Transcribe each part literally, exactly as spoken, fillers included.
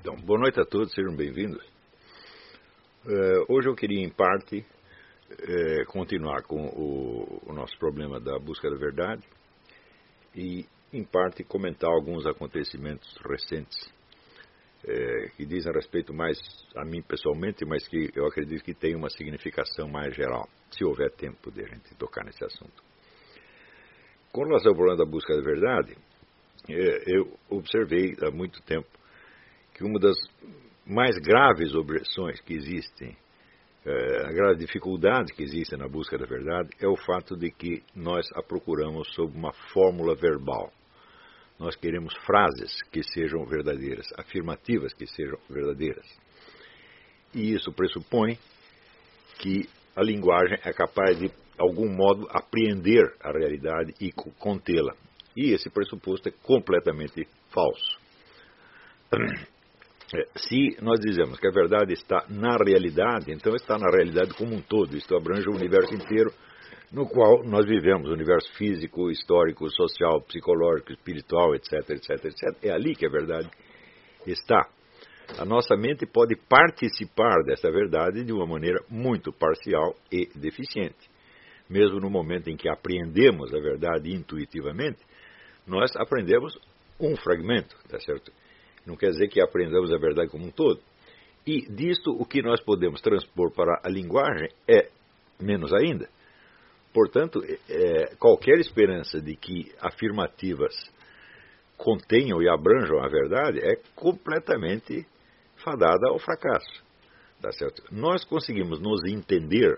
Então, boa noite a todos, sejam bem-vindos. Uh, hoje eu queria, em parte, uh, continuar com o, o nosso problema da busca da verdade e, em parte, comentar alguns acontecimentos recentes uh, que dizem respeito mais a mim pessoalmente, mas que eu acredito que tem uma significação mais geral, se houver tempo de a gente tocar nesse assunto. Com relação ao problema da busca da verdade, uh, eu observei há muito tempo que uma das mais graves objeções que existem, é, a grave dificuldade que existe na busca da verdade, é o fato de que nós a procuramos sob uma fórmula verbal. Nós queremos frases que sejam verdadeiras, afirmativas que sejam verdadeiras. E isso pressupõe que a linguagem é capaz de, de algum modo, apreender a realidade e contê-la. E esse pressuposto é completamente falso. Se nós dizemos que a verdade está na realidade, então está na realidade como um todo. Isto abrange o universo inteiro no qual nós vivemos, o universo físico, histórico, social, psicológico, espiritual, etc, etc, etcétera. É ali que a verdade está. A nossa mente pode participar dessa verdade de uma maneira muito parcial e deficiente. Mesmo no momento em que apreendemos a verdade intuitivamente, nós aprendemos um fragmento, tá certo? Não quer dizer que aprendamos a verdade como um todo. E disto, o que nós podemos transpor para a linguagem é menos ainda. Portanto, é, qualquer esperança de que afirmativas contenham e abranjam a verdade é completamente fadada ao fracasso. Tá certo? Nós conseguimos nos entender,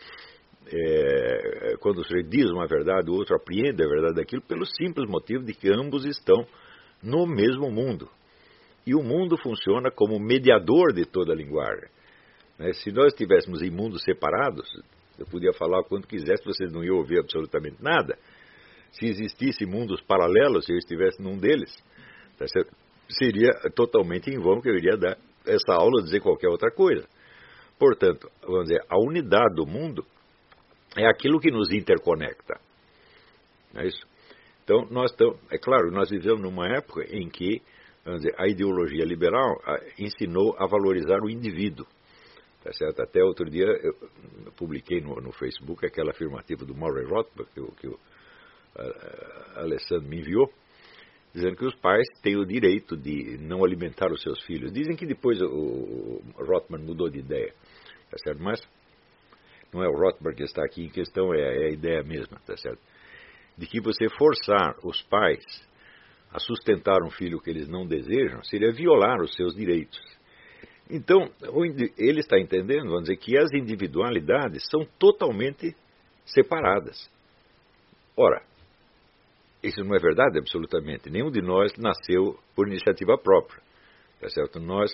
é, quando o sujeito diz uma verdade, o outro apreende a verdade daquilo, pelo simples motivo de que ambos estão no mesmo mundo. E o mundo funciona como mediador de toda a linguagem. Se nós estivéssemos em mundos separados, eu podia falar o quanto quisesse, vocês não iam ouvir absolutamente nada. Se existissem mundos paralelos, se eu estivesse num deles, seria totalmente em vão que eu iria dar essa aula ou dizer qualquer outra coisa. Portanto, vamos dizer, a unidade do mundo é aquilo que nos interconecta. Não é isso? Então, nós estamos, é claro, nós vivemos numa época em que, vamos dizer, a ideologia liberal ensinou a valorizar o indivíduo. Tá certo? Até outro dia eu publiquei no, no Facebook aquela afirmativa do Murray Rothbard, que, que o a, a Alessandro me enviou, dizendo que os pais têm o direito de não alimentar os seus filhos. Dizem que depois o, o Rothbard mudou de ideia. Tá certo? Mas não é o Rothbard que está aqui em questão, é, é a ideia mesma. Tá certo? De que você forçar os pais a sustentar um filho que eles não desejam, seria violar os seus direitos. Então, ele está entendendo, vamos dizer, que as individualidades são totalmente separadas. Ora, isso não é verdade absolutamente. Nenhum de nós nasceu por iniciativa própria. Tá certo? Nós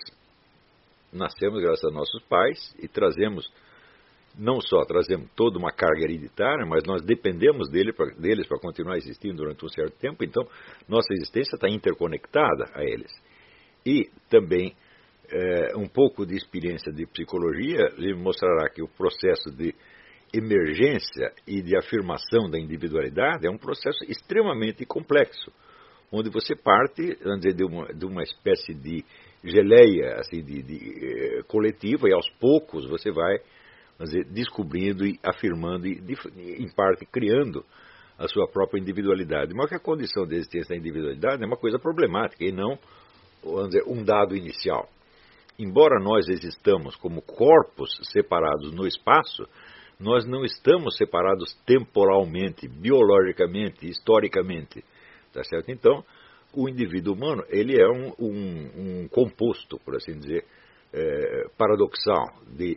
nascemos graças a nossos pais e trazemos, não só trazemos toda uma carga hereditária, mas nós dependemos dele pra, deles para continuar existindo durante um certo tempo. Então, nossa existência está interconectada a eles. E também, é, um pouco de experiência de psicologia lhe mostrará que o processo de emergência e de afirmação da individualidade é um processo extremamente complexo, onde você parte, vamos dizer, de uma, de uma espécie de geleia assim, de, de, coletiva, e aos poucos você vai, vamos dizer, descobrindo e afirmando e, em parte, criando a sua própria individualidade. Mas que a condição de existência da individualidade é uma coisa problemática e não, vamos dizer, um dado inicial. Embora nós existamos como corpos separados no espaço, nós não estamos separados temporalmente, biologicamente, historicamente. Tá certo? Então, o indivíduo humano ele é um, um, um composto, por assim dizer, é, paradoxal de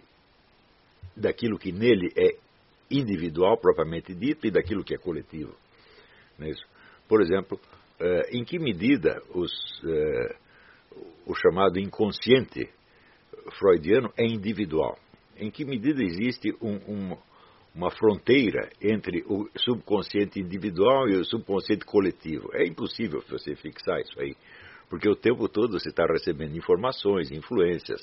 daquilo que nele é individual, propriamente dito, e daquilo que é coletivo. Não é isso? Por exemplo, eh, em que medida os, eh, o chamado inconsciente freudiano é individual? Em que medida existe um, um, uma fronteira entre o subconsciente individual e o subconsciente coletivo? É impossível você fixar isso aí, porque o tempo todo você está recebendo informações, influências,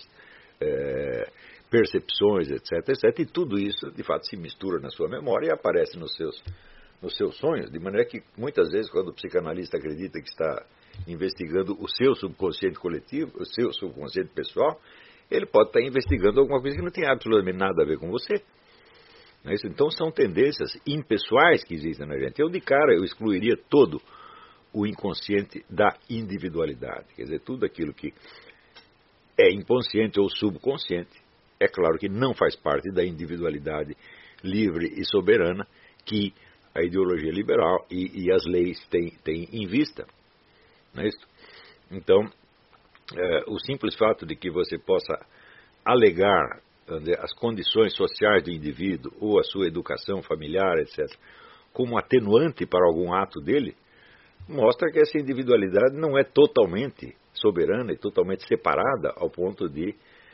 eh, percepções, etc, etcétera. E tudo isso, de fato, se mistura na sua memória e aparece nos seus, nos seus sonhos, de maneira que, muitas vezes, quando o psicanalista acredita que está investigando o seu subconsciente coletivo, o seu subconsciente pessoal, ele pode estar investigando alguma coisa que não tem absolutamente nada a ver com você. Não é isso? Então são tendências impessoais que existem na gente. Eu, de cara, eu excluiria todo o inconsciente da individualidade. Quer dizer, tudo aquilo que é inconsciente ou subconsciente, é claro que não faz parte da individualidade livre e soberana que a ideologia liberal e, e as leis têm, têm em vista. Não é isso? Então, é, o simples fato de que você possa alegar as condições sociais do indivíduo ou a sua educação familiar, etcétera, como atenuante para algum ato dele, mostra que essa individualidade não é totalmente soberana e totalmente separada ao ponto de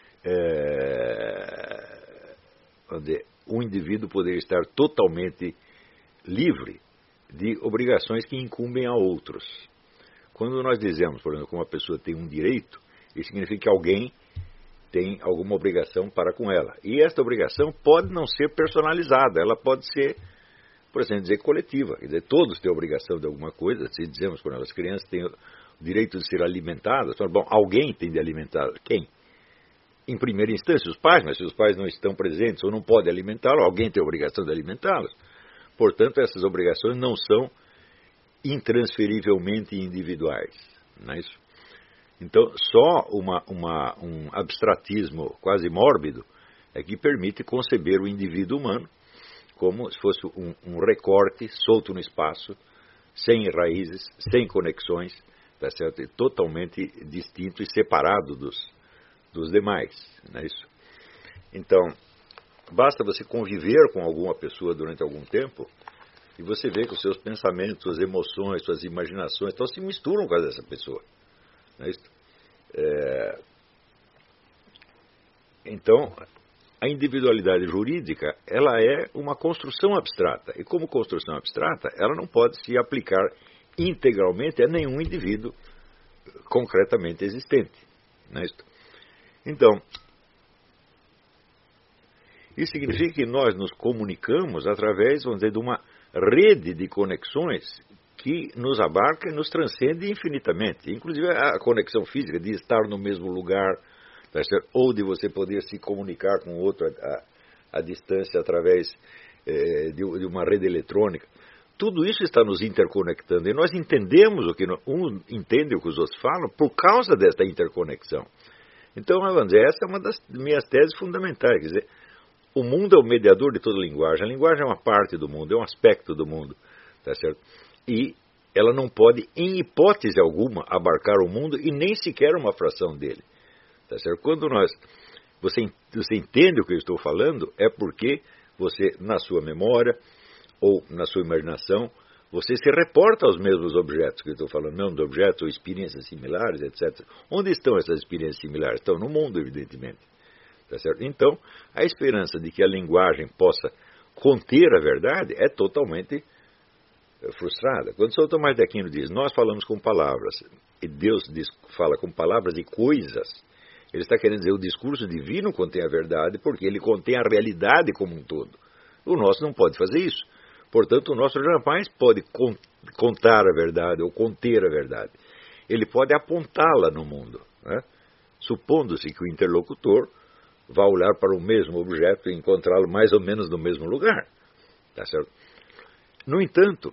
é, o indivíduo poder estar totalmente livre de obrigações que incumbem a outros. Quando nós dizemos, por exemplo, que uma pessoa tem um direito, isso significa que alguém tem alguma obrigação para com ela. E esta obrigação pode não ser personalizada, ela pode ser, por exemplo, dizer coletiva. Quer dizer, todos têm obrigação de alguma coisa. Se dizemos, por exemplo, as crianças têm o direito de ser alimentadas, então, bom, alguém tem de alimentar. Quem? Em primeira instância, os pais, mas se os pais não estão presentes ou não podem alimentá-los, alguém tem a obrigação de alimentá-los. Portanto, essas obrigações não são intransferivelmente individuais. Não é isso? Então, só uma, uma, um abstratismo quase mórbido é que permite conceber o indivíduo humano como se fosse um, um recorte solto no espaço, sem raízes, sem conexões, tá certo? E totalmente distinto e separado dos, dos demais. Não é isso? Então, basta você conviver com alguma pessoa durante algum tempo e você vê que os seus pensamentos, suas emoções, suas imaginações, então se misturam com as dessa pessoa. Não é isso? É... Então, a individualidade jurídica, ela é uma construção abstrata. E como construção abstrata, ela não pode se aplicar integralmente a nenhum indivíduo concretamente existente. Não é isso? Então, isso significa que nós nos comunicamos através, vamos dizer, de uma rede de conexões que nos abarca e nos transcende infinitamente. Inclusive a conexão física de estar no mesmo lugar, tá certo? Ou de você poder se comunicar com outro à distância através eh, de, de uma rede eletrônica. Tudo isso está nos interconectando e nós entendemos o que um entende o que os outros falam por causa desta interconexão. Então, vamos dizer, essa é uma das minhas teses fundamentais. Quer dizer, o mundo é o mediador de toda a linguagem. A linguagem é uma parte do mundo, é um aspecto do mundo, tá certo? E ela não pode, em hipótese alguma, abarcar o mundo e nem sequer uma fração dele. Tá certo? Quando nós, você, você entende o que eu estou falando, é porque você, na sua memória ou na sua imaginação, você se reporta aos mesmos objetos que eu estou falando, mesmos objetos ou experiências similares, etcétera. Onde estão essas experiências similares? Estão no mundo, evidentemente. Tá certo? Então, a esperança de que a linguagem possa conter a verdade é totalmente frustrada. Quando São Tomás de Aquino diz, nós falamos com palavras, e Deus diz, fala com palavras e coisas, ele está querendo dizer, o discurso divino contém a verdade, porque ele contém a realidade como um todo. O nosso não pode fazer isso. Portanto, o nosso jamais pode contar a verdade ou conter a verdade. Ele pode apontá-la no mundo, né? Supondo-se que o interlocutor vá olhar para o mesmo objeto e encontrá-lo mais ou menos no mesmo lugar. Tá certo? No entanto,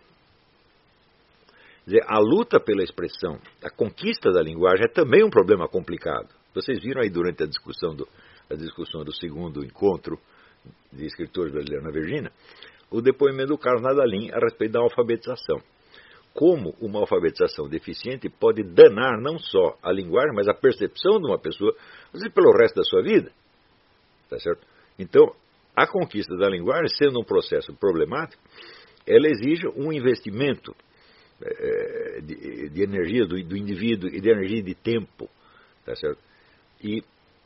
a luta pela expressão, a conquista da linguagem é também um problema complicado. Vocês viram aí durante a discussão do, a discussão do segundo encontro de escritores brasileiros na Virgínia, o depoimento do Carlos Nadalim a respeito da alfabetização. Como uma alfabetização deficiente pode danar não só a linguagem, mas a percepção de uma pessoa, mas pelo resto da sua vida. Tá certo? Então, a conquista da linguagem, sendo um processo problemático, ela exige um investimento é, de, de energia do, do indivíduo e de energia de tempo. Tá certo? E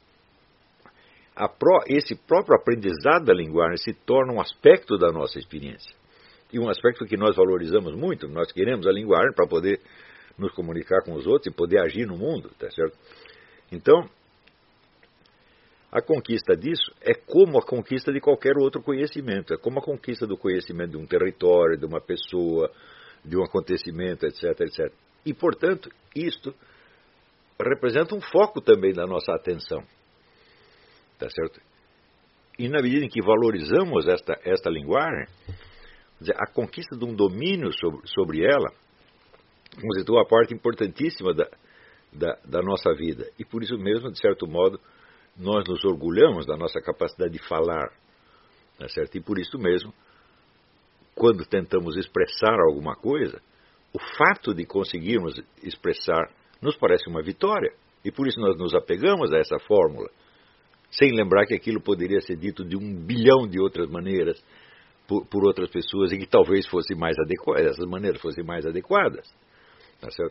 a pró, esse próprio aprendizado da linguagem se torna um aspecto da nossa experiência. E um aspecto que nós valorizamos muito, nós queremos a linguagem para poder nos comunicar com os outros e poder agir no mundo, tá certo? Então, a conquista disso é como a conquista de qualquer outro conhecimento, é como a conquista do conhecimento de um território, de uma pessoa, de um acontecimento, etc, etcétera. E, portanto, isto representa um foco também da nossa atenção. Tá certo? E na medida em que valorizamos esta, esta linguagem, a conquista de um domínio sobre, sobre ela constitui uma parte importantíssima da, da, da nossa vida. E por isso mesmo, de certo modo, nós nos orgulhamos da nossa capacidade de falar. Tá certo? E por isso mesmo, quando tentamos expressar alguma coisa, o fato de conseguirmos expressar nos parece uma vitória. E por isso nós nos apegamos a essa fórmula, sem lembrar que aquilo poderia ser dito de um bilhão de outras maneiras, por, por outras pessoas, e que talvez fosse mais adequadas, essas maneiras fossem mais adequadas. Tá certo?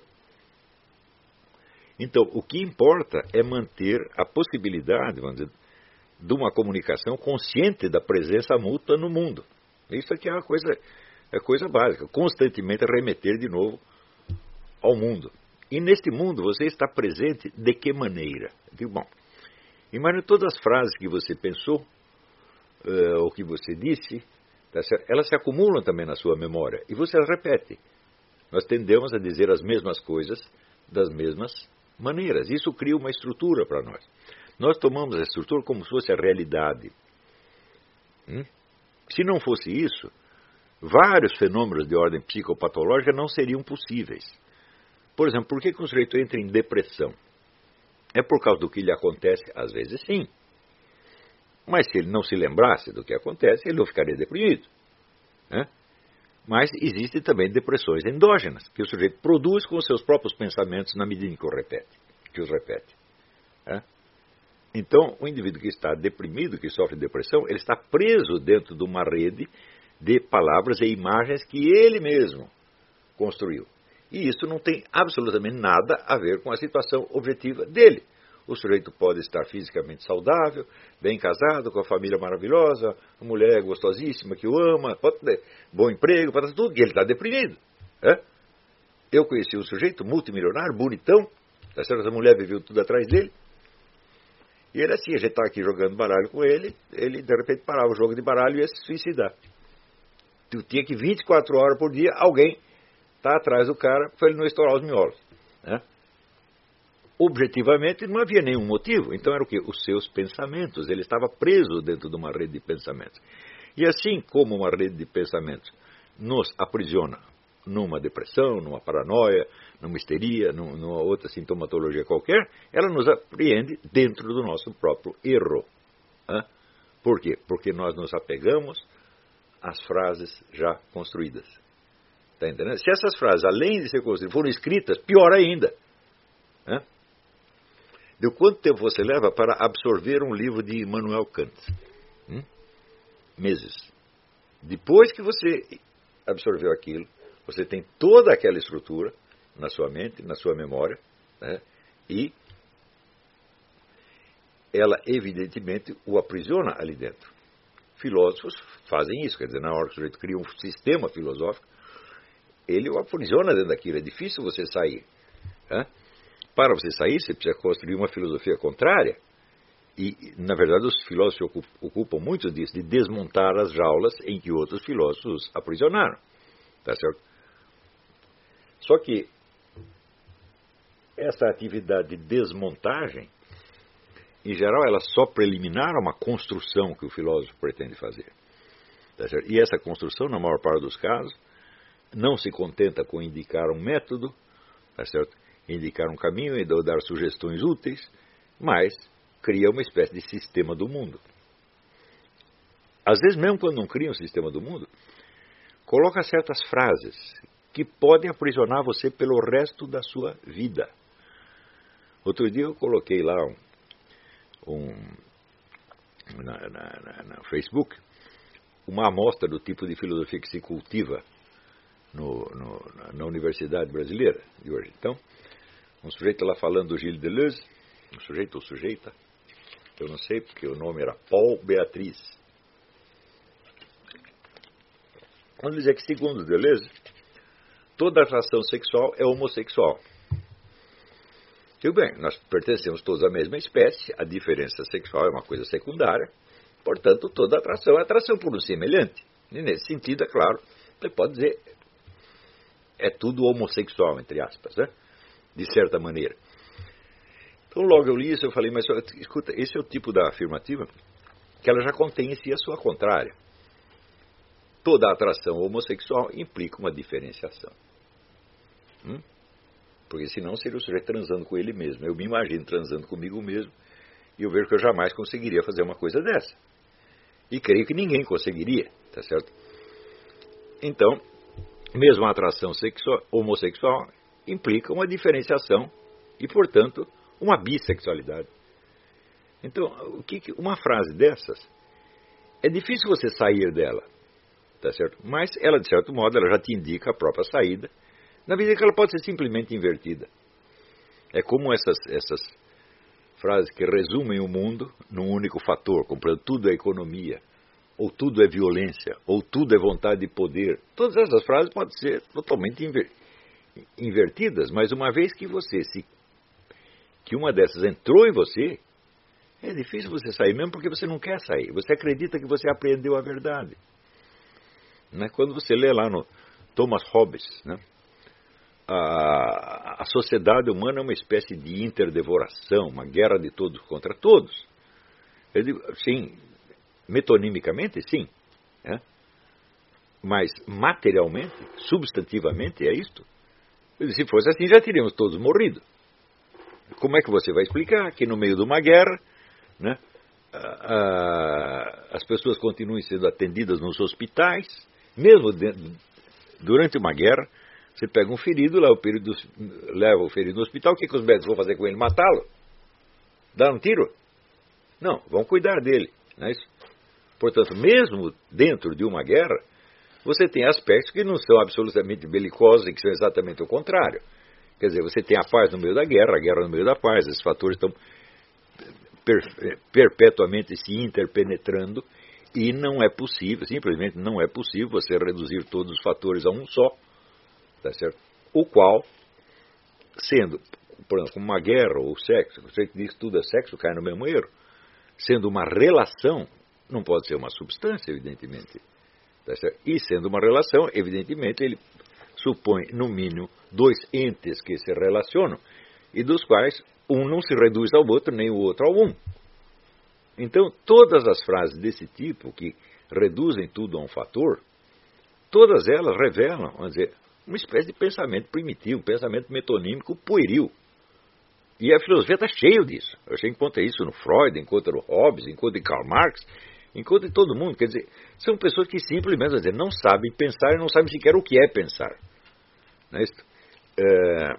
Então, o que importa é manter a possibilidade, vamos dizer, de uma comunicação consciente da presença mútua no mundo. Isso aqui é uma coisa, é coisa básica, constantemente remeter de novo ao mundo. E neste mundo você está presente de que maneira? Eu digo, bom, imagine todas as frases que você pensou, uh, ou que você disse, tá certo? Elas se acumulam também na sua memória, e você as repete. Nós tendemos a dizer as mesmas coisas das mesmas maneiras. Isso cria uma estrutura para nós. Nós tomamos a estrutura como se fosse a realidade. Hum? Se não fosse isso, vários fenômenos de ordem psicopatológica não seriam possíveis. Por exemplo, por que, que um sujeito entra em depressão? É por causa do que lhe acontece? Às vezes sim. Mas se ele não se lembrasse do que acontece, ele não ficaria deprimido. Né? Mas existem também depressões endógenas, que o sujeito produz com os seus próprios pensamentos na medida em que, o repete, que os repete. Né? Então, o indivíduo que está deprimido, que sofre depressão, ele está preso dentro de uma rede de palavras e imagens que ele mesmo construiu. E isso não tem absolutamente nada a ver com a situação objetiva dele. O sujeito pode estar fisicamente saudável, bem casado, com a família maravilhosa, uma mulher gostosíssima que o ama, pode ter bom emprego, pode ter tudo, e ele está deprimido. É? Eu conheci um sujeito multimilionário, bonitão, essa mulher viveu tudo atrás dele, e ele assim, a gente estava aqui jogando baralho com ele, ele de repente parava o jogo de baralho e ia se suicidar. Tu tinha que vinte e quatro horas por dia alguém estar atrás do cara para ele não estourar os miolos. Né? Objetivamente não havia nenhum motivo. Então era o quê? Os seus pensamentos. Ele estava preso dentro de uma rede de pensamentos. E assim como uma rede de pensamentos nos aprisiona numa depressão, numa paranoia, numa histeria, numa outra sintomatologia qualquer, ela nos apreende dentro do nosso próprio erro. Né? Por quê? Porque nós nos apegamos às frases já construídas. Tá entendendo? Se essas frases, além de ser construídas, foram escritas, pior ainda. Né? De quanto tempo você leva para absorver um livro de Immanuel Kant? Hum? Meses. Depois que você absorveu aquilo, você tem toda aquela estrutura na sua mente, na sua memória, né? E ela evidentemente o aprisiona ali dentro. Filósofos fazem isso, quer dizer, na hora que o sujeito cria um sistema filosófico, ele o aprisiona dentro daquilo, é difícil você sair. Né? Para você sair, você precisa construir uma filosofia contrária. E, na verdade, os filósofos ocupam muito disso, de desmontar as jaulas em que outros filósofos aprisionaram. Tá certo? Só que essa atividade de desmontagem, em geral, ela é só preliminar a uma construção que o filósofo pretende fazer. Tá certo? E essa construção, na maior parte dos casos, não se contenta com indicar um método, tá certo? Indicar um caminho e dar sugestões úteis, mas cria uma espécie de sistema do mundo. Às vezes, mesmo quando não cria um sistema do mundo, coloca certas frases que podem aprisionar você pelo resto da sua vida. Outro dia eu coloquei lá um, um, na, na, na, na Facebook uma amostra do tipo de filosofia que se cultiva no, no, na, na Universidade Brasileira de hoje. Então, um sujeito lá falando do Gilles Deleuze, um sujeito ou sujeita, eu não sei porque o nome era Paul Beatriz. Quando dizia que, segundo Deleuze, toda atração sexual é homossexual. Tudo bem, nós pertencemos todos à mesma espécie, a diferença sexual é uma coisa secundária, portanto, toda atração é atração por um semelhante. E nesse sentido, é claro, você pode dizer, é tudo homossexual, entre aspas, né? De certa maneira. Então, logo eu li isso, eu falei, mas escuta, esse é o tipo da afirmativa que ela já contém em si a sua contrária. Toda atração homossexual implica uma diferenciação. Hum? Porque senão seria o sujeito transando com ele mesmo. Eu me imagino transando comigo mesmo e eu vejo que eu jamais conseguiria fazer uma coisa dessa. E creio que ninguém conseguiria, tá certo? Então, mesmo a atração sexual, homossexual implica uma diferenciação e, portanto, uma bissexualidade. Então, o que, uma frase dessas, é difícil você sair dela, tá certo? Mas ela, de certo modo, ela já te indica a própria saída, na medida que ela pode ser simplesmente invertida. É como essas, essas frases que resumem o mundo num único fator, como, por exemplo, tudo é economia, ou tudo é violência, ou tudo é vontade de poder. Todas essas frases podem ser totalmente inver, invertidas, mas uma vez que você se que uma dessas entrou em você, é difícil você sair, mesmo porque você não quer sair. Você acredita que você aprendeu a verdade. Né? Quando você lê lá no Thomas Hobbes, né? a, a sociedade humana é uma espécie de interdevoração, uma guerra de todos contra todos. Eu digo, sim, metonimicamente, sim. Né? Mas materialmente, substantivamente, é isto. Se fosse assim, já teríamos todos morrido. Como é que você vai explicar que no meio de uma guerra, né, a, a, as pessoas continuem sendo atendidas nos hospitais, mesmo dentro, durante uma guerra, você pega um ferido, leva o ferido, leva o ferido no hospital, o que, que os médicos vão fazer com ele? Matá-lo? Dar um tiro? Não, vão cuidar dele. Não é isso? Portanto, mesmo dentro de uma guerra, você tem aspectos que não são absolutamente belicosos e que são exatamente o contrário. Quer dizer, você tem a paz no meio da guerra, a guerra no meio da paz, esses fatores estão per, perpetuamente se interpenetrando e não é possível, simplesmente não é possível você reduzir todos os fatores a um só, tá certo? O qual, sendo, por exemplo, uma guerra ou sexo, você diz que tudo é sexo, cai no mesmo erro, sendo uma relação, não pode ser uma substância, evidentemente, tá certo? E sendo uma relação, evidentemente, ele supõe, no mínimo, dois entes que se relacionam e dos quais um não se reduz ao outro, nem o outro ao um. Então, todas as frases desse tipo, que reduzem tudo a um fator, todas elas revelam, vamos dizer, uma espécie de pensamento primitivo, um pensamento metonímico pueril. E a filosofia está cheia disso. Você encontra isso no Freud, encontra no Hobbes, encontra em Karl Marx, encontra em todo mundo. Quer dizer, são pessoas que simplesmente dizer, não sabem pensar e não sabem sequer o que é pensar. Não é isso? É,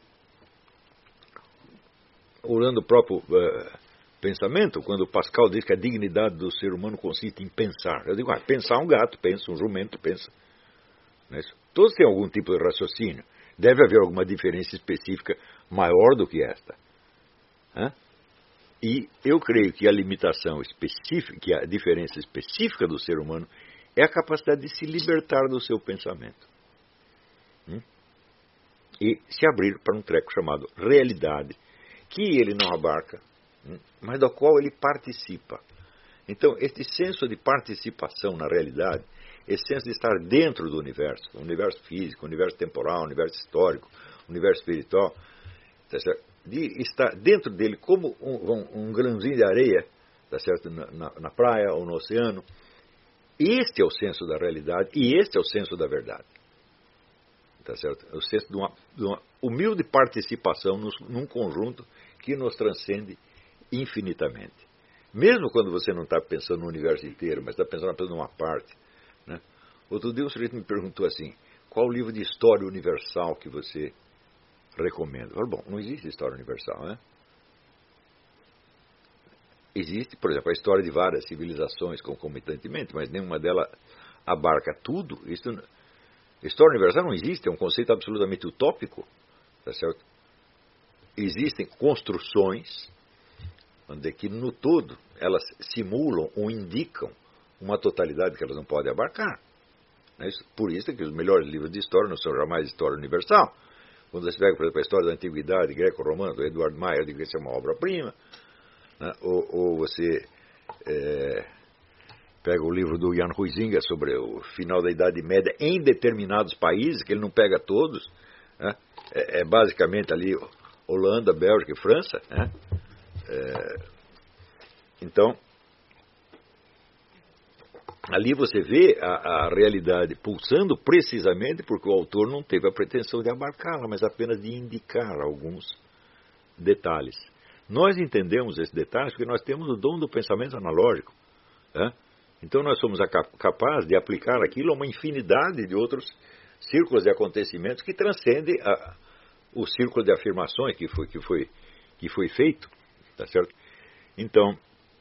olhando o próprio é, pensamento, quando Pascal diz que a dignidade do ser humano consiste em pensar. Eu digo, ah, pensar um gato, pensa, um jumento, pensa. Não é isso? Todos têm algum tipo de raciocínio. Deve haver alguma diferença específica maior do que esta. Hã? E eu creio que a limitação específica, que a diferença específica do ser humano é a capacidade de se libertar do seu pensamento. Hum? E se abrir para um treco chamado realidade, que ele não abarca, hum? mas do qual ele participa. Então, este senso de participação na realidade, esse senso de estar dentro do universo, o universo físico, o universo temporal, o universo histórico, o universo espiritual, tá certo? De estar dentro dele como um, um, um grãozinho de areia, tá certo? Na, na, na praia ou no oceano. Este é o senso da realidade e este é o senso da verdade. Tá certo? É o senso de uma, de uma humilde participação nos, num conjunto que nos transcende infinitamente. Mesmo quando você não está pensando no universo inteiro, mas está pensando apenas numa parte. Né? Outro dia um sujeito me perguntou assim, qual o livro de história universal que você recomenda? Eu falei, bom, não existe história universal, né? Existe, por exemplo, a história de várias civilizações concomitantemente, mas nenhuma delas abarca tudo. Isso, história universal não existe, é um conceito absolutamente utópico, tá certo? Existem construções onde que no todo elas simulam ou indicam uma totalidade que elas não podem abarcar. Né? Por isso é que os melhores livros de história não são jamais história universal. Quando você pega, por exemplo, a história da antiguidade greco-romana, do Eduardo Maia, eu digo que isso é uma obra-prima. Né? Ou, ou você é, pega o livro do Jan Huizinga sobre o final da Idade Média em determinados países, que ele não pega todos, né? é, é basicamente ali Holanda, Bélgica e França, né? é, então ali você vê a, a realidade pulsando precisamente porque o autor não teve a pretensão de abarcá-la, mas apenas de indicar alguns detalhes. Nós entendemos esses detalhes porque nós temos o dom do pensamento analógico, né? Então nós somos capazes de aplicar aquilo a uma infinidade de outros círculos de acontecimentos que transcendem a, o círculo de afirmações que foi, que foi, que foi feito, tá certo? Então,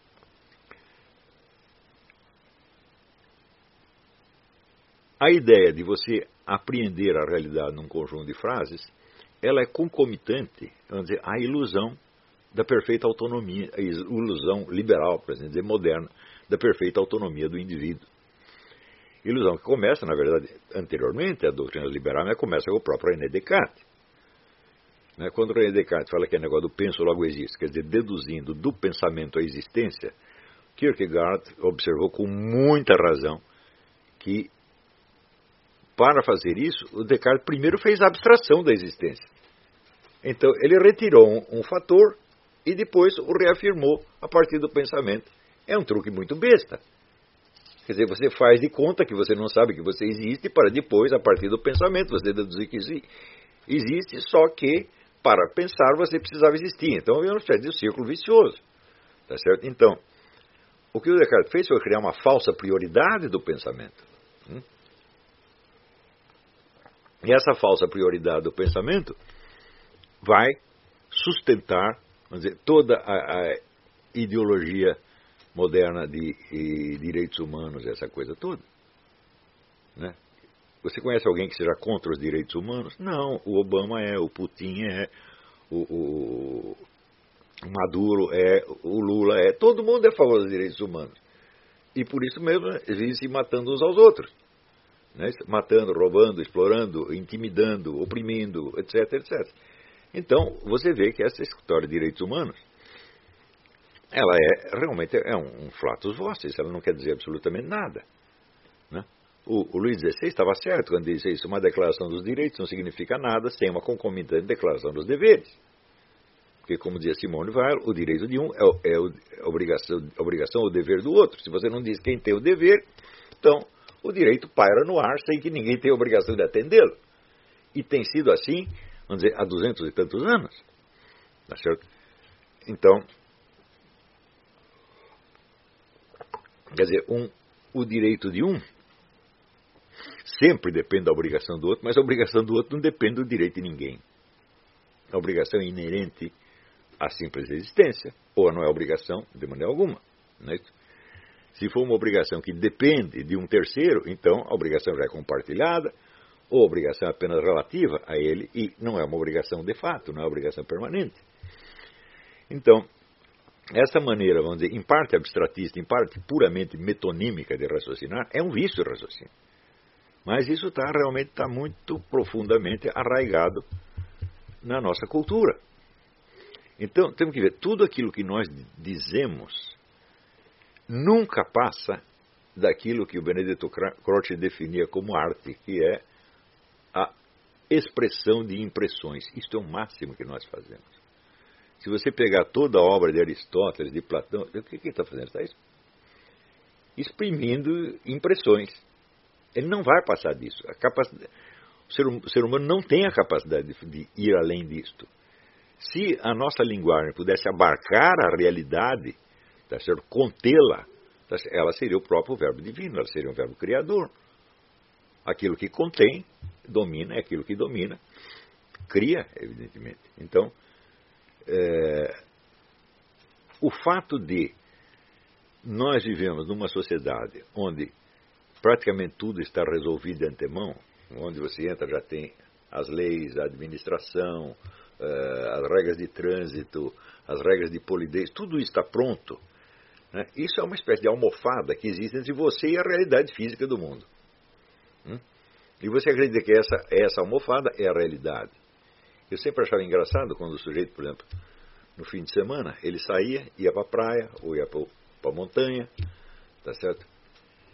a ideia de você apreender a realidade num conjunto de frases, ela é concomitante, vamos dizer, à ilusão da perfeita autonomia, a ilusão liberal, por exemplo, dizer, moderna, da perfeita autonomia do indivíduo. Ilusão que começa, na verdade, anteriormente, a doutrina liberal, mas começa com o próprio René Descartes. Né? Quando o René Descartes fala que é negócio do penso logo existe, quer dizer, deduzindo do pensamento a existência, Kierkegaard observou com muita razão que, para fazer isso, o Descartes primeiro fez a abstração da existência. Então, ele retirou um, um fator e depois o reafirmou a partir do pensamento. É um truque muito besta. Quer dizer, você faz de conta que você não sabe que você existe para depois, a partir do pensamento, você deduzir que existe, só que, para pensar, você precisava existir. Então, é uma espécie de círculo vicioso. Tá certo? Então, o que o Descartes fez foi criar uma falsa prioridade do pensamento. Hum? E essa falsa prioridade do pensamento vai sustentar, vamos dizer, toda a, a ideologia moderna de, de direitos humanos, essa coisa toda. Né? Você conhece alguém que seja contra os direitos humanos? Não, o Obama é, o Putin é, o, o, o Maduro é, o Lula é, todo mundo é a favor dos direitos humanos. E por isso mesmo vive se matando uns aos outros. Né? Matando, roubando, explorando, intimidando, oprimindo, etc, etcétera. Então, você vê que essa história de direitos humanos, ela é realmente é um, um flatus vocis, ela não quer dizer absolutamente nada. Né? O, o Luís dezesseis estava certo quando disse isso, uma declaração dos direitos não significa nada sem uma concomitante declaração dos deveres. Porque, como dizia Simone Weil, o direito de um é, é a obrigação, obrigação ou dever do outro. Se você não diz quem tem o dever, então o direito paira no ar sem que ninguém tenha a obrigação de atendê-lo. E tem sido assim, vamos dizer, há duzentos e tantos anos. Tá certo? Então, quer dizer, um, o direito de um sempre depende da obrigação do outro, mas a obrigação do outro não depende do direito de ninguém. A obrigação é inerente à simples existência, ou não é obrigação de maneira alguma. Não é isso? Se for uma obrigação que depende de um terceiro, então a obrigação já é compartilhada, ou a obrigação é apenas relativa a ele, e não é uma obrigação de fato, não é uma obrigação permanente. Então, essa maneira, vamos dizer, em parte abstratista, em parte puramente metonímica de raciocinar, é um vício de raciocínio. Mas isso tá, realmente está muito profundamente arraigado na nossa cultura. Então, temos que ver, tudo aquilo que nós dizemos nunca passa daquilo que o Benedetto Croce definia como arte, que é a expressão de impressões. Isto é o máximo que nós fazemos. Se você pegar toda a obra de Aristóteles, de Platão, o que ele está fazendo? Está exprimindo impressões. Ele não vai passar disso. A capacidade, o, ser, o ser humano não tem a capacidade de, de ir além disto. Se a nossa linguagem pudesse abarcar a realidade, tá certo? Contê-la, tá certo? Ela seria o próprio verbo divino, ela seria um verbo criador. Aquilo que contém, domina, é aquilo que domina, cria, evidentemente. Então, é, o fato de nós vivemos numa sociedade onde praticamente tudo está resolvido de antemão, onde você entra já tem as leis, a administração, as regras de trânsito, as regras de polidez, tudo está pronto. Né? Isso é uma espécie de almofada que existe entre você e a realidade física do mundo. Hum? E você acredita que essa, essa almofada é a realidade. Eu sempre achava engraçado quando o sujeito, por exemplo, no fim de semana, ele saía, ia para a praia, ou ia para a montanha, tá certo?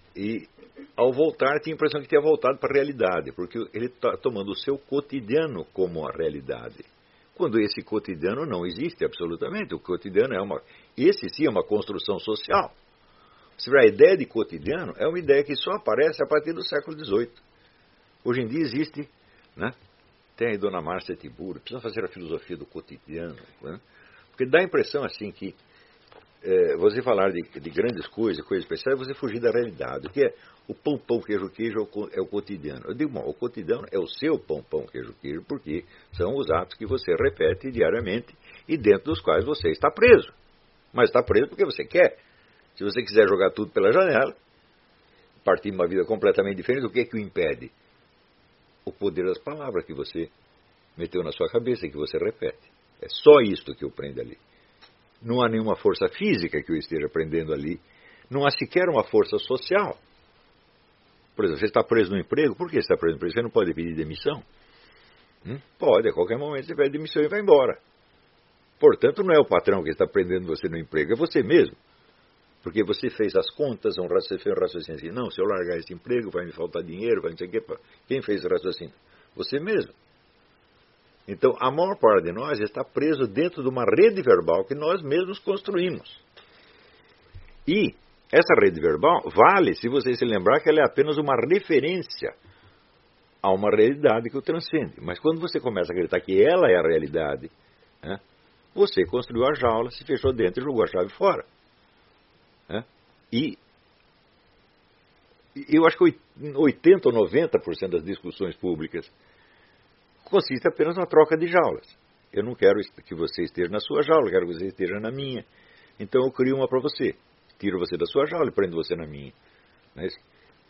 E ao voltar, tinha a impressão que tinha voltado para a realidade, porque ele está tomando o seu cotidiano como a realidade. Quando esse cotidiano não existe absolutamente, o cotidiano é uma... Esse sim é uma construção social. Se a ideia de cotidiano é uma ideia que só aparece a partir do século dezoito. Hoje em dia existe, né? Tem aí Dona Márcia Tiburo, precisa fazer a filosofia do cotidiano, né? Porque dá a impressão assim que é, você falar de, de grandes coisas, coisas especiais, é você fugir da realidade. O que é o pão, pão, queijo, queijo é o cotidiano. Eu digo, bom, o cotidiano é o seu pão, pão, queijo, queijo, porque são os atos que você repete diariamente e dentro dos quais você está preso. Mas está preso porque você quer. Se você quiser jogar tudo pela janela, partir de uma vida completamente diferente, o que é que o impede? O poder das palavras que você meteu na sua cabeça e que você repete. É só isto que eu prendo ali. Não há nenhuma força física que eu esteja prendendo ali. Não há sequer uma força social. Por exemplo, você está preso no emprego. Por que você está preso no emprego? Você não pode pedir demissão? Hum? Pode, a qualquer momento você pede demissão e vai embora. Portanto, não é o patrão que está prendendo você no emprego, é você mesmo. Porque você fez as contas, um você fez um raciocínio assim, não, se eu largar esse emprego vai me faltar dinheiro, vai não sei o quê. Quem fez o raciocínio? Você mesmo. Então, a maior parte de nós está preso dentro de uma rede verbal que nós mesmos construímos. E essa rede verbal vale, se você se lembrar, que ela é apenas uma referência a uma realidade que o transcende. Mas quando você começa a acreditar que ela é a realidade, né, você construiu a jaula, se fechou dentro e jogou a chave fora. Né? E eu acho que oitenta ou noventa por cento das discussões públicas consiste apenas na troca de jaulas. Eu não quero que você esteja na sua jaula, eu quero que você esteja na minha. Então eu crio uma para você. Tiro você da sua jaula e prendo você na minha. Não é isso?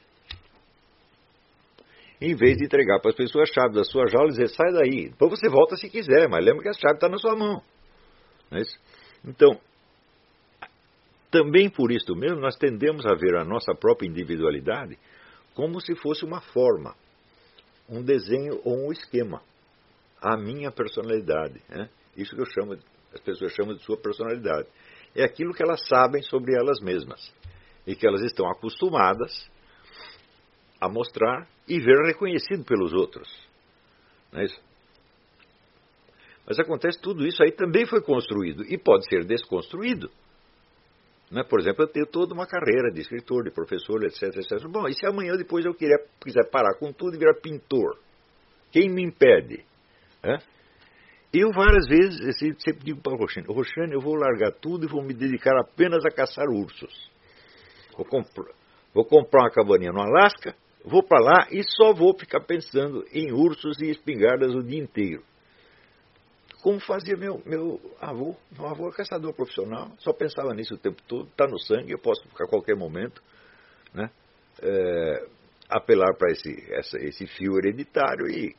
Em vez de entregar para as pessoas a chave da sua jaula e dizer, sai daí. Depois você volta se quiser, mas lembra que a chave está na sua mão. Não é isso? Então, também por isso mesmo, nós tendemos a ver a nossa própria individualidade como se fosse uma forma, um desenho ou um esquema. A minha personalidade. Né? Isso que eu chamo, as pessoas chamam de sua personalidade. É aquilo que elas sabem sobre elas mesmas. E que elas estão acostumadas a mostrar e ver reconhecido pelos outros. Não é isso? Mas acontece tudo isso aí também foi construído e pode ser desconstruído. Né? Por exemplo, eu tenho toda uma carreira de escritor, de professor, etc, etcétera. Bom, e se amanhã depois eu quiser, quiser parar com tudo e virar pintor? Quem me impede? É? Eu várias vezes eu sempre digo para o Roxane, Roxane, eu vou largar tudo e vou me dedicar apenas a caçar ursos. Vou, compr vou comprar uma cabaninha no Alasca, vou para lá e só vou ficar pensando em ursos e espingardas o dia inteiro. Como fazia meu, meu avô. Meu avô é caçador profissional, só pensava nisso o tempo todo, está no sangue, eu posso a qualquer momento, né, é, apelar para esse, essa, esse fio hereditário e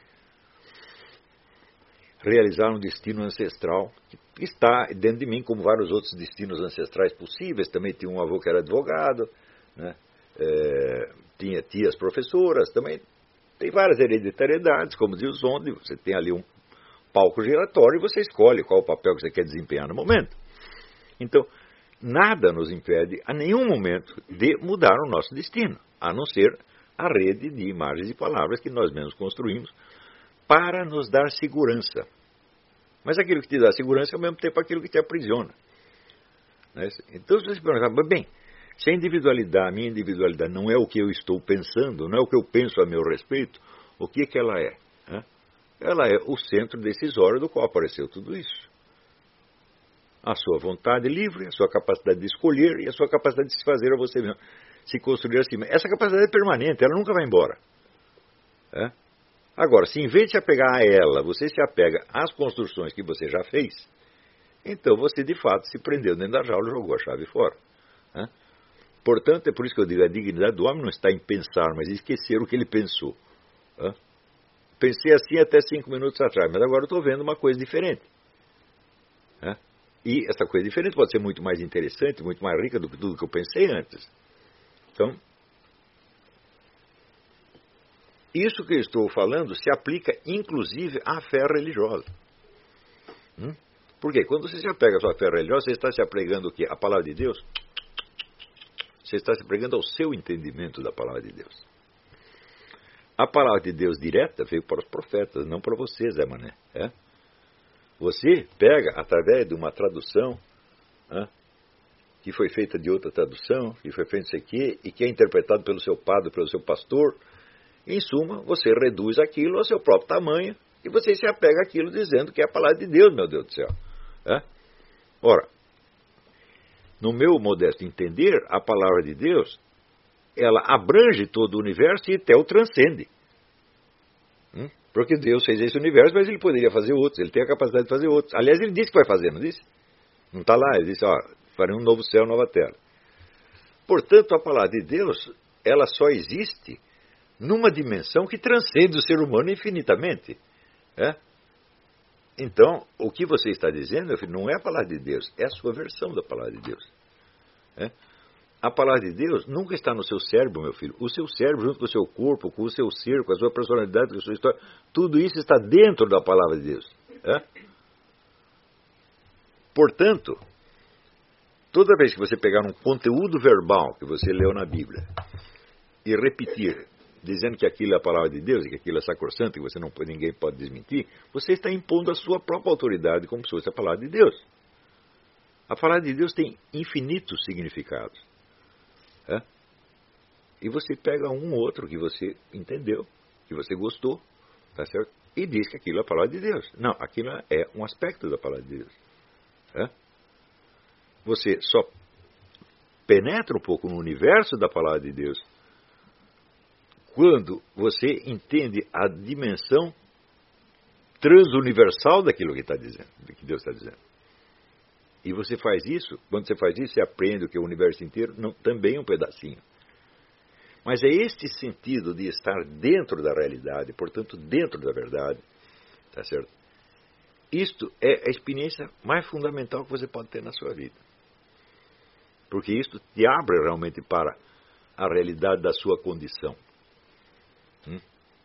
realizar um destino ancestral que está dentro de mim, como vários outros destinos ancestrais possíveis. Também tinha um avô que era advogado, né, é, tinha tias professoras, também tem várias hereditariedades, como diz o Zonde, você tem ali um palco giratório e você escolhe qual o papel que você quer desempenhar no momento. Então, nada nos impede, a nenhum momento, de mudar o nosso destino, a não ser a rede de imagens e palavras que nós mesmos construímos para nos dar segurança. Mas aquilo que te dá segurança é ao mesmo tempo aquilo que te aprisiona. Então, se você perguntar, bem, se a individualidade, a minha individualidade não é o que eu estou pensando, não é o que eu penso a meu respeito, o que é que ela é? Ela é o centro decisório do qual apareceu tudo isso. A sua vontade livre, a sua capacidade de escolher e a sua capacidade de se fazer a você mesmo, se construir assim. Essa capacidade é permanente, ela nunca vai embora. É? Agora, se em vez de se apegar a ela, você se apega às construções que você já fez, então você de fato se prendeu dentro da jaula e jogou a chave fora. É? Portanto, é por isso que eu digo, a dignidade do homem não está em pensar, mas em esquecer o que ele pensou. É? Pensei assim até cinco minutos atrás, mas agora estou vendo uma coisa diferente. É? E essa coisa diferente pode ser muito mais interessante, muito mais rica do que tudo que eu pensei antes. Então, isso que eu estou falando se aplica inclusive à fé religiosa. Hum? Por quê? Quando você se apega à sua fé religiosa, você está se apegando o quê? A palavra de Deus? Você está se pregando ao seu entendimento da palavra de Deus. A palavra de Deus direta veio para os profetas, não para você, Zé Mané. É? Você pega através de uma tradução, é? que foi feita de outra tradução, que foi feita isso aqui, e que é interpretado pelo seu padre, pelo seu pastor. Em suma, você reduz aquilo ao seu próprio tamanho e você se apega àquilo dizendo que é a palavra de Deus, meu Deus do céu. É? Ora, no meu modesto entender, a palavra de Deus, ela abrange todo o universo e até o transcende. Hum? Porque Deus fez esse universo, mas ele poderia fazer outros, ele tem a capacidade de fazer outros. Aliás, ele disse que vai fazer, não disse? Não está lá, ele disse, ó, farei um novo céu, nova terra. Portanto, a palavra de Deus, ela só existe numa dimensão que transcende o ser humano infinitamente. É? Então, o que você está dizendo, meu filho, não é a palavra de Deus, é a sua versão da palavra de Deus. É? A palavra de Deus nunca está no seu cérebro, meu filho. O seu cérebro, junto com o seu corpo, com o seu ser, com a sua personalidade, com a sua história, tudo isso está dentro da palavra de Deus. É? Portanto, toda vez que você pegar um conteúdo verbal que você leu na Bíblia e repetir, dizendo que aquilo é a palavra de Deus e que aquilo é sacrossanto e que você não, ninguém pode desmentir, você está impondo a sua própria autoridade como se fosse a palavra de Deus. A palavra de Deus tem infinitos significados. É? E você pega um ou outro que você entendeu, que você gostou, tá certo? E diz que aquilo é a palavra de Deus. Não, aquilo é um aspecto da palavra de Deus. É? Você só penetra um pouco no universo da palavra de Deus quando você entende a dimensão transuniversal daquilo que, está dizendo, que Deus está dizendo. E você faz isso, quando você faz isso, você aprende o que é o universo inteiro, não, também um pedacinho. Mas é este sentido de estar dentro da realidade, portanto, dentro da verdade, tá certo? Isto é a experiência mais fundamental que você pode ter na sua vida. Porque isto te abre realmente para a realidade da sua condição. Hum?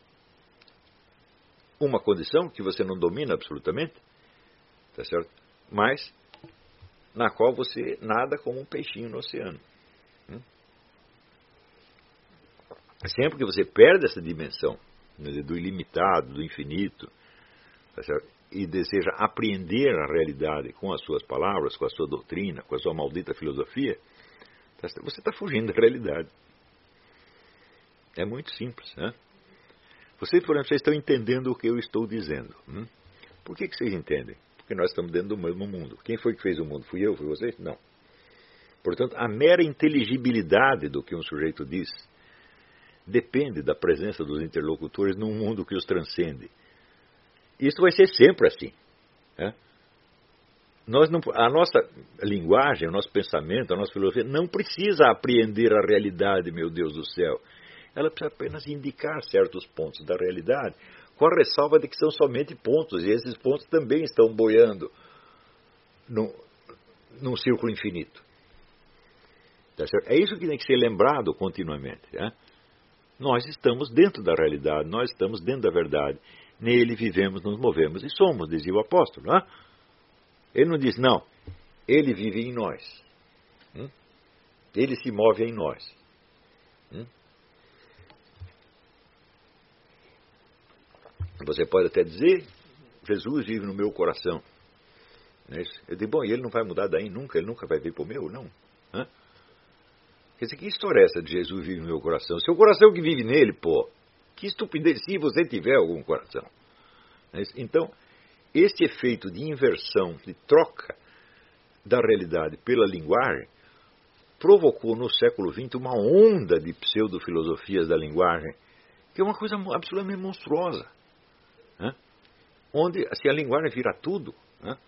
Uma condição que você não domina absolutamente, tá certo? Mas na qual você nada como um peixinho no oceano. Hum? Sempre que você perde essa dimensão, né, do ilimitado, do infinito, tá certo? E deseja apreender a realidade com as suas palavras, com a sua doutrina, com a sua maldita filosofia, tá certo? Você está fugindo da realidade. É muito simples, né? Vocês, por exemplo, vocês estão entendendo o que eu estou dizendo. Hum? Por que, que vocês entendem? Porque nós estamos dentro do mesmo mundo. Quem foi que fez o mundo? Fui eu? Fui vocês? Não. Portanto, a mera inteligibilidade do que um sujeito diz depende da presença dos interlocutores num mundo que os transcende. Isso vai ser sempre assim. Né? Nós não, a nossa linguagem, o nosso pensamento, a nossa filosofia não precisa apreender a realidade, meu Deus do céu. Ela precisa apenas indicar certos pontos da realidade, com a ressalva de que são somente pontos, e esses pontos também estão boiando num, num círculo infinito. Tá certo? É isso que tem que ser lembrado continuamente. Né? Nós estamos dentro da realidade, nós estamos dentro da verdade. Nele vivemos, nos movemos e somos, dizia o apóstolo. Né? Ele não diz, não, ele vive em nós. Hum? Ele se move em nós. Hum? Você pode até dizer, Jesus vive no meu coração. Eu digo, bom, e ele não vai mudar daí nunca, ele nunca vai vir para o meu, não. Hã? Quer dizer, que história é essa de Jesus vive no meu coração? Seu coração que vive nele, pô. Que estupidez, se você tiver algum coração. Então, este efeito de inversão, de troca da realidade pela linguagem, provocou no século vinte uma onda de pseudofilosofias da linguagem, que é uma coisa absolutamente monstruosa. Né? Onde assim, a linguagem vira tudo. Né?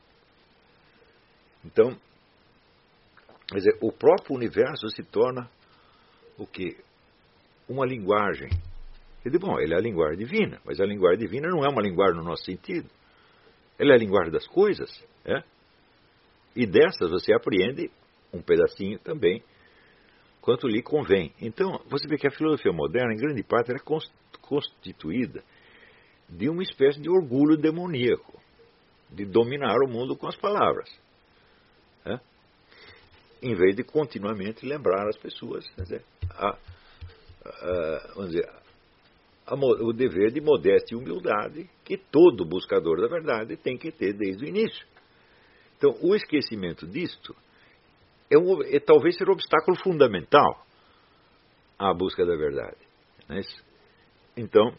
Então, quer dizer, o próprio universo se torna o quê? Uma linguagem. Eu digo, bom, ele é a linguagem divina, mas a linguagem divina não é uma linguagem no nosso sentido. Ela é a linguagem das coisas. É? E dessas você apreende um pedacinho também, quanto lhe convém. Então, você vê que a filosofia moderna, em grande parte, era constituída de uma espécie de orgulho demoníaco, de dominar o mundo com as palavras. É? em vez de continuamente lembrar as pessoas, quer dizer, a, a, vamos dizer, a, o dever de modéstia e humildade que todo buscador da verdade tem que ter desde o início. Então, o esquecimento disto é, um, é talvez ser um obstáculo fundamental à busca da verdade. Não é isso? Então,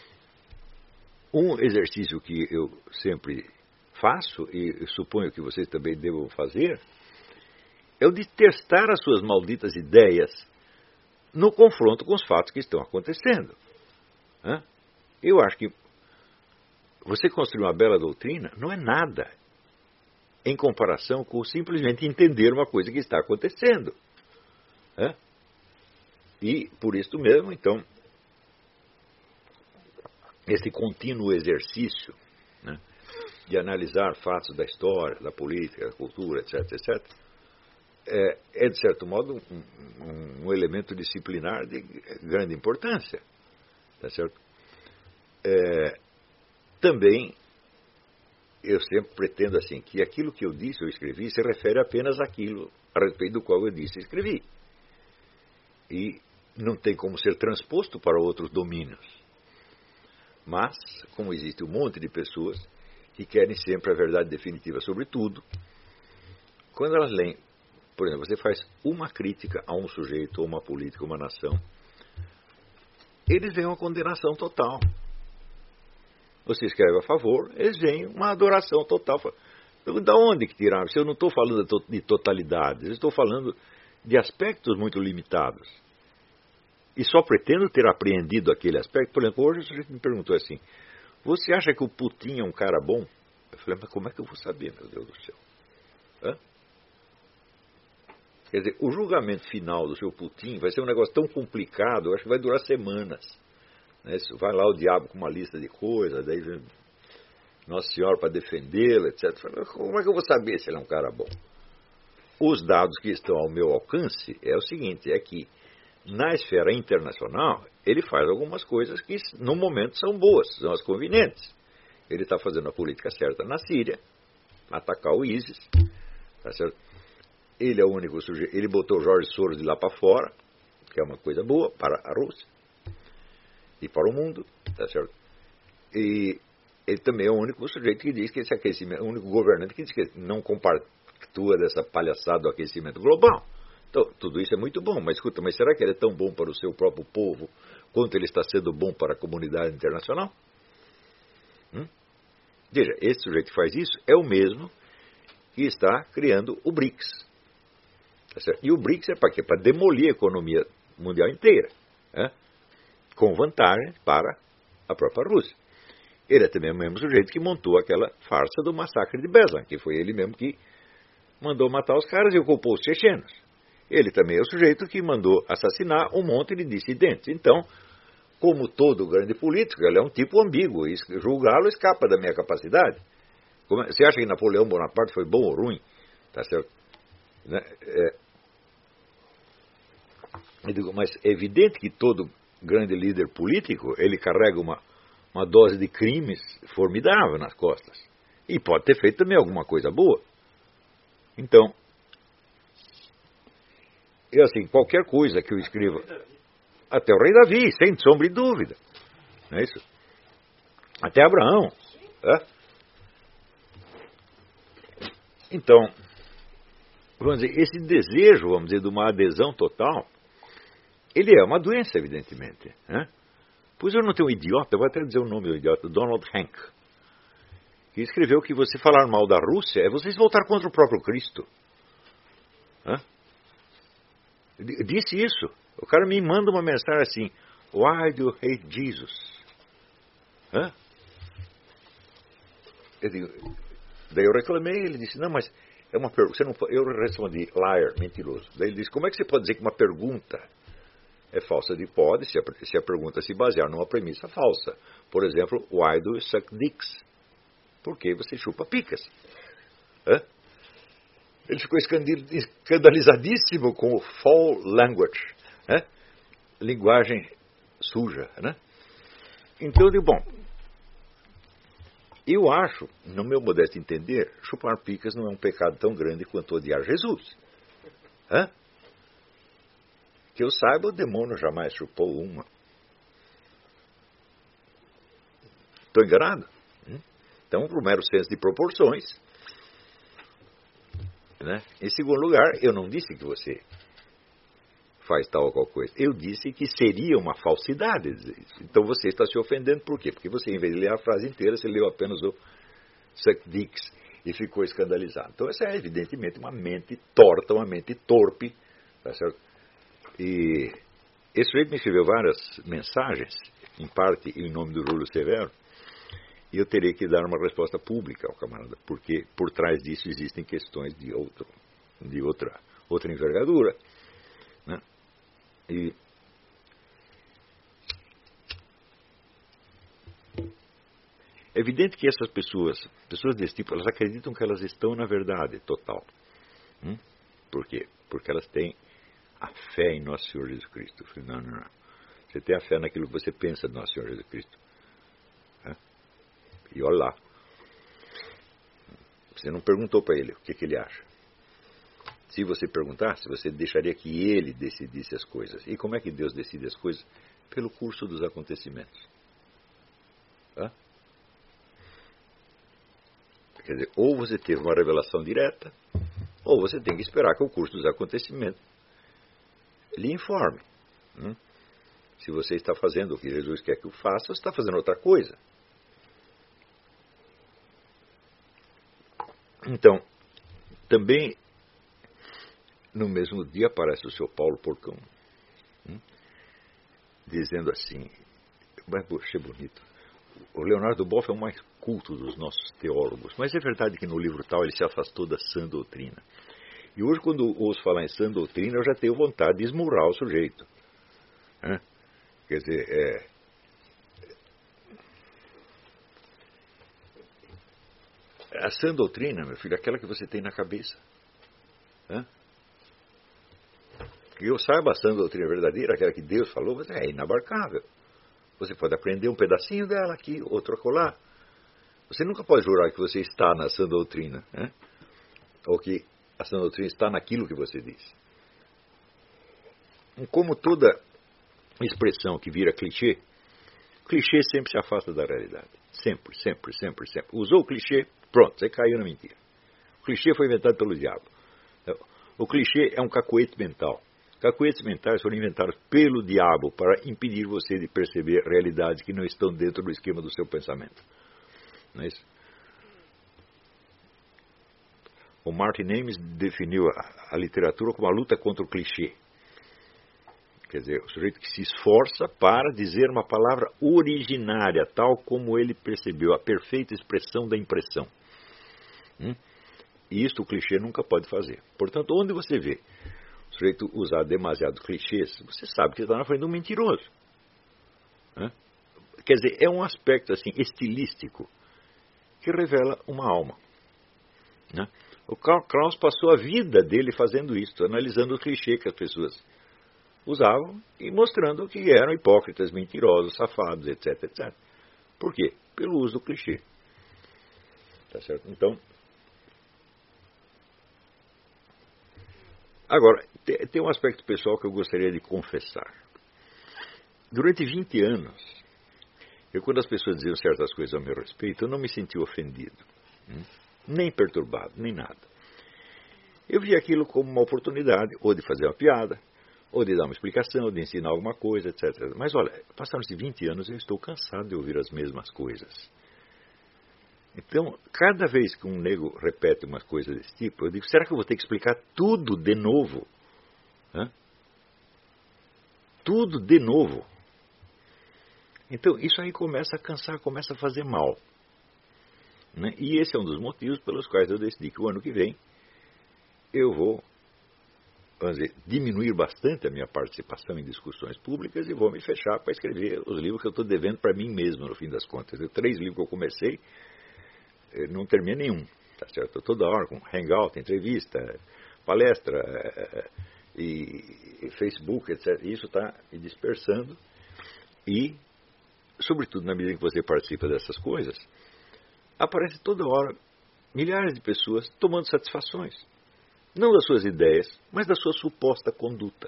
um exercício que eu sempre faço, e suponho que vocês também devam fazer, é o de testar as suas malditas ideias no confronto com os fatos que estão acontecendo. Eu acho que você construir uma bela doutrina não é nada em comparação com simplesmente entender uma coisa que está acontecendo. E, por isso mesmo, então, esse contínuo exercício, né, de analisar fatos da história, da política, da cultura, etc, etcétera, é, é de certo modo, um, um, um elemento disciplinar de grande importância. Tá certo? É, também, eu sempre pretendo assim, que aquilo que eu disse ou escrevi se refere apenas àquilo a respeito do qual eu disse e escrevi. E não tem como ser transposto para outros domínios. Mas, como existe um monte de pessoas que querem sempre a verdade definitiva sobre tudo, quando elas leem, por exemplo, você faz uma crítica a um sujeito, ou uma política, ou uma nação, eles veem uma condenação total. Você escreve a favor, eles veem uma adoração total. Da onde que tiraram? Se eu não estou falando de totalidades, eu estou falando de aspectos muito limitados. E só pretendo ter apreendido aquele aspecto. Por exemplo, hoje o sujeito me perguntou assim, você acha que o Putin é um cara bom? Eu falei, mas como é que eu vou saber, meu Deus do céu? Hã? Quer dizer, o julgamento final do seu Putin vai ser um negócio tão complicado, eu acho que vai durar semanas. Né? Vai lá o diabo com uma lista de coisas, daí vem Nossa Senhora para defendê-la, etcétera. Como é que eu vou saber se ele é um cara bom? Os dados que estão ao meu alcance é o seguinte, é que na esfera internacional, ele faz algumas coisas que, no momento, são boas, são as convenientes. Ele está fazendo a política certa na Síria, atacar o ISIS, tá certo? Ele é o único sujeito, ele botou Jorge Soros de lá para fora, que é uma coisa boa para a Rússia e para o mundo, tá certo? E ele também é o único sujeito que diz que esse aquecimento, o único governante que diz que não compactua dessa palhaçada do aquecimento global. Então, tudo isso é muito bom, mas escuta, mas será que ele é tão bom para o seu próprio povo quanto ele está sendo bom para a comunidade internacional? Hum? Veja, esse sujeito que faz isso é o mesmo que está criando o BRICS. Tá certo? E o BRICS é para quê? Para demolir a economia mundial inteira, né? Com vantagem para a própria Rússia. Ele é também o mesmo sujeito que montou aquela farsa do massacre de Beslan, que foi ele mesmo que mandou matar os caras e ocupou os chechenos. Ele também é o sujeito que mandou assassinar um monte de dissidentes. Então, como todo grande político, ele é um tipo ambíguo, e julgá-lo escapa da minha capacidade. Você acha que Napoleão Bonaparte foi bom ou ruim? Tá certo? É, eu digo, mas é evidente que todo grande líder político, ele carrega uma, uma dose de crimes formidável nas costas. E pode ter feito também alguma coisa boa. Então, eu assim, qualquer coisa que eu escreva, até o rei Davi, sem sombra de dúvida. Não é isso? Até Abraão. É? Então, vamos dizer, esse desejo, vamos dizer, de uma adesão total, ele é uma doença, evidentemente. Né? Pois eu não tenho um idiota, eu vou até dizer o nome do idiota, Donald Hank, que escreveu que você falar mal da Rússia é você se voltar contra o próprio Cristo. Hã? Disse isso. O cara me manda uma mensagem assim, Why do you hate Jesus? Hã? Eu digo, daí eu reclamei, ele disse, não, mas é uma pergunta. Você não, eu respondi, liar, mentiroso. Daí ele disse, como é que você pode dizer que uma pergunta é falsa? Ele pode, se a, se a pergunta se basear numa premissa falsa. Por exemplo, why do you suck dicks? Por que você chupa picas? Hã? Ele ficou escandalizadíssimo com o foul language, né? Linguagem suja, né? Então eu digo, bom, eu acho, no meu modesto entender, chupar picas não é um pecado tão grande quanto odiar Jesus. Hã? Que eu saiba, o demônio jamais chupou uma. Estou enganado? Então, para o mero senso de proporções. Né? Em segundo lugar, eu não disse que você faz tal ou qual coisa. Eu disse que seria uma falsidade dizer isso. Então você está se ofendendo por quê? Porque você, em vez de ler a frase inteira, você leu apenas o suck dicks e ficou escandalizado. Então essa é evidentemente uma mente torta, uma mente torpe. Tá certo? E esse sujeito me escreveu várias mensagens, em parte em nome do Júlio Severo, e eu teria que dar uma resposta pública ao camarada, porque por trás disso existem questões de, outro, de outra, outra envergadura. Né? E é evidente que essas pessoas, pessoas desse tipo, elas acreditam que elas estão na verdade total. Hum? Por quê? Porque elas têm a fé em Nosso Senhor Jesus Cristo. Eu falei, não, não, não. Você tem a fé naquilo que você pensa de Nosso Senhor Jesus Cristo. É? E olha lá. Você não perguntou para ele o que, que ele acha. Se você perguntasse, você deixaria que ele decidisse as coisas. E como é que Deus decide as coisas? Pelo curso dos acontecimentos. Tá? Quer dizer, ou você teve uma revelação direta, ou você tem que esperar que o curso dos acontecimentos lhe informe. Hum? Se você está fazendo o que Jesus quer que eu faça, você está fazendo outra coisa. Então, também no mesmo dia aparece o seu Paulo Porcão, hum? dizendo assim, mas achei bonito, o Leonardo Boff é o mais culto dos nossos teólogos, mas é verdade que no livro tal ele se afastou da sã doutrina. E hoje, quando ouço falar em sã doutrina, eu já tenho vontade de esmurrar o sujeito. Hã? Quer dizer, é... a sã doutrina, meu filho, é aquela que você tem na cabeça. Hã? Que eu saiba, a sã doutrina verdadeira, aquela que Deus falou, mas é inabarcável. Você pode aprender um pedacinho dela aqui, outro acolá. Você nunca pode jurar que você está na sã doutrina, né? Ou que a sã doutrina está naquilo que você diz. Como toda expressão que vira clichê, clichê sempre se afasta da realidade. Sempre, sempre, sempre, sempre. Usou o clichê, pronto, você caiu na mentira. O clichê foi inventado pelo diabo. O clichê é um cacoete mental. Cacoetes mentais foram inventados pelo diabo para impedir você de perceber realidades que não estão dentro do esquema do seu pensamento. Não é isso? O Martin Amis definiu a, a literatura como a luta contra o clichê. Quer dizer, o sujeito que se esforça para dizer uma palavra originária, tal como ele percebeu, a perfeita expressão da impressão. Hum? E isto o clichê nunca pode fazer. Portanto, onde você vê o sujeito usar demasiado clichês, você sabe que está na frente de um mentiroso. Hã? Quer dizer, é um aspecto assim estilístico que revela uma alma. Né? O Karl Kraus passou a vida dele fazendo isso, analisando o clichê que as pessoas usavam e mostrando que eram hipócritas, mentirosos, safados, etc, etcétera. Por quê? Pelo uso do clichê. Tá certo? Então, agora, tem um aspecto pessoal que eu gostaria de confessar. Durante vinte anos, eu, quando as pessoas diziam certas coisas a meu respeito, eu não me sentia ofendido, nem perturbado, nem nada. Eu via aquilo como uma oportunidade, ou de fazer uma piada, ou de dar uma explicação, ou de ensinar alguma coisa, etcétera. Mas olha, passaram-se vinte anos e eu estou cansado de ouvir as mesmas coisas. Então, cada vez que um nego repete uma coisa desse tipo, eu digo, será que eu vou ter que explicar tudo de novo? Hã? Tudo de novo. Então, isso aí começa a cansar, começa a fazer mal. Né? E esse é um dos motivos pelos quais eu decidi que o ano que vem eu vou, vamos dizer, diminuir bastante a minha participação em discussões públicas e vou me fechar para escrever os livros que eu estou devendo para mim mesmo, no fim das contas. Eu, três livros que eu comecei, não terminei nenhum, tá certo? Toda hora com hangout, entrevista, palestra e, e Facebook, etcétera. Isso está me dispersando e, sobretudo, na medida que você participa dessas coisas, aparece toda hora milhares de pessoas tomando satisfações. Não das suas ideias, mas da sua suposta conduta.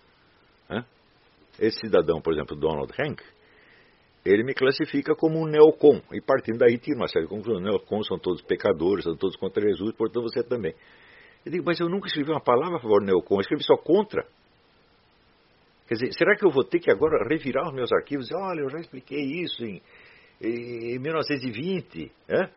Esse cidadão, por exemplo, Donald Hank, ele me classifica como um neocon, e partindo daí tira uma série de conclusões. Neocons são todos pecadores, são todos contra Jesus, portanto você também. Eu digo, mas eu nunca escrevi uma palavra a favor do neocon, eu escrevi só contra. Quer dizer, será que eu vou ter que agora revirar os meus arquivos e dizer, olha, eu já expliquei isso em, em mil novecentos e vinte, é?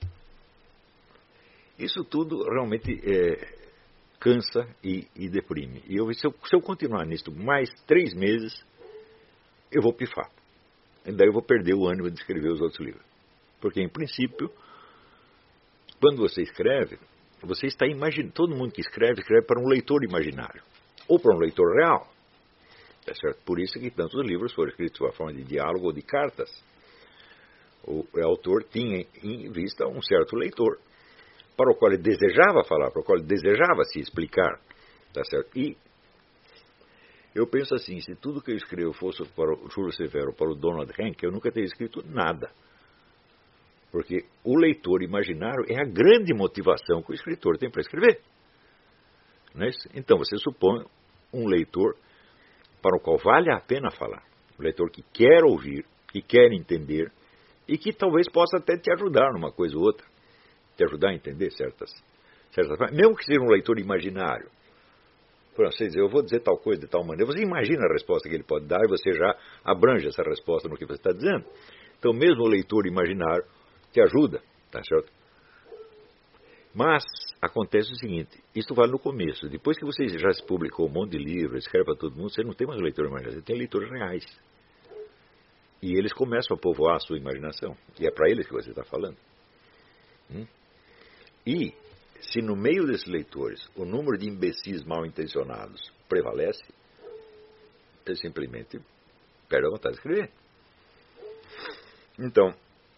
Isso tudo realmente é, cansa e, e deprime. E eu, se, eu, se eu continuar nisso mais três meses, eu vou pifar. E daí eu vou perder o ânimo de escrever os outros livros. Porque, em princípio, quando você escreve, você está imaginando. Todo mundo que escreve, escreve para um leitor imaginário. Ou para um leitor real. É certo? Por isso que tantos livros foram escritos sob a forma de diálogo ou de cartas. O, o autor tinha em vista um certo leitor, para o qual ele desejava falar, para o qual ele desejava se explicar. Tá certo? E eu penso assim, se tudo que eu escrevo fosse para o Júlio Severo, para o Donald Hank, eu nunca teria escrito nada. Porque o leitor imaginário é a grande motivação que o escritor tem para escrever. Não é isso? Então, você supõe um leitor para o qual vale a pena falar. Um leitor que quer ouvir, que quer entender, e que talvez possa até te ajudar numa coisa ou outra. Te ajudar a entender certas, certas coisas. Mesmo que seja um leitor imaginário. Por assim dizer, eu vou dizer tal coisa de tal maneira. Você imagina a resposta que ele pode dar e você já abrange essa resposta no que você está dizendo. Então, mesmo o leitor imaginário te ajuda, tá certo? Mas acontece o seguinte, isso vale no começo. Depois que você já se publicou um monte de livros, escreve para todo mundo, você não tem mais leitor imaginário, você tem leitores reais. E eles começam a povoar a sua imaginação. E é para eles que você está falando. Hum? E se no meio desses leitores o número de imbecis mal intencionados prevalece, você simplesmente perde a vontade de escrever. Então,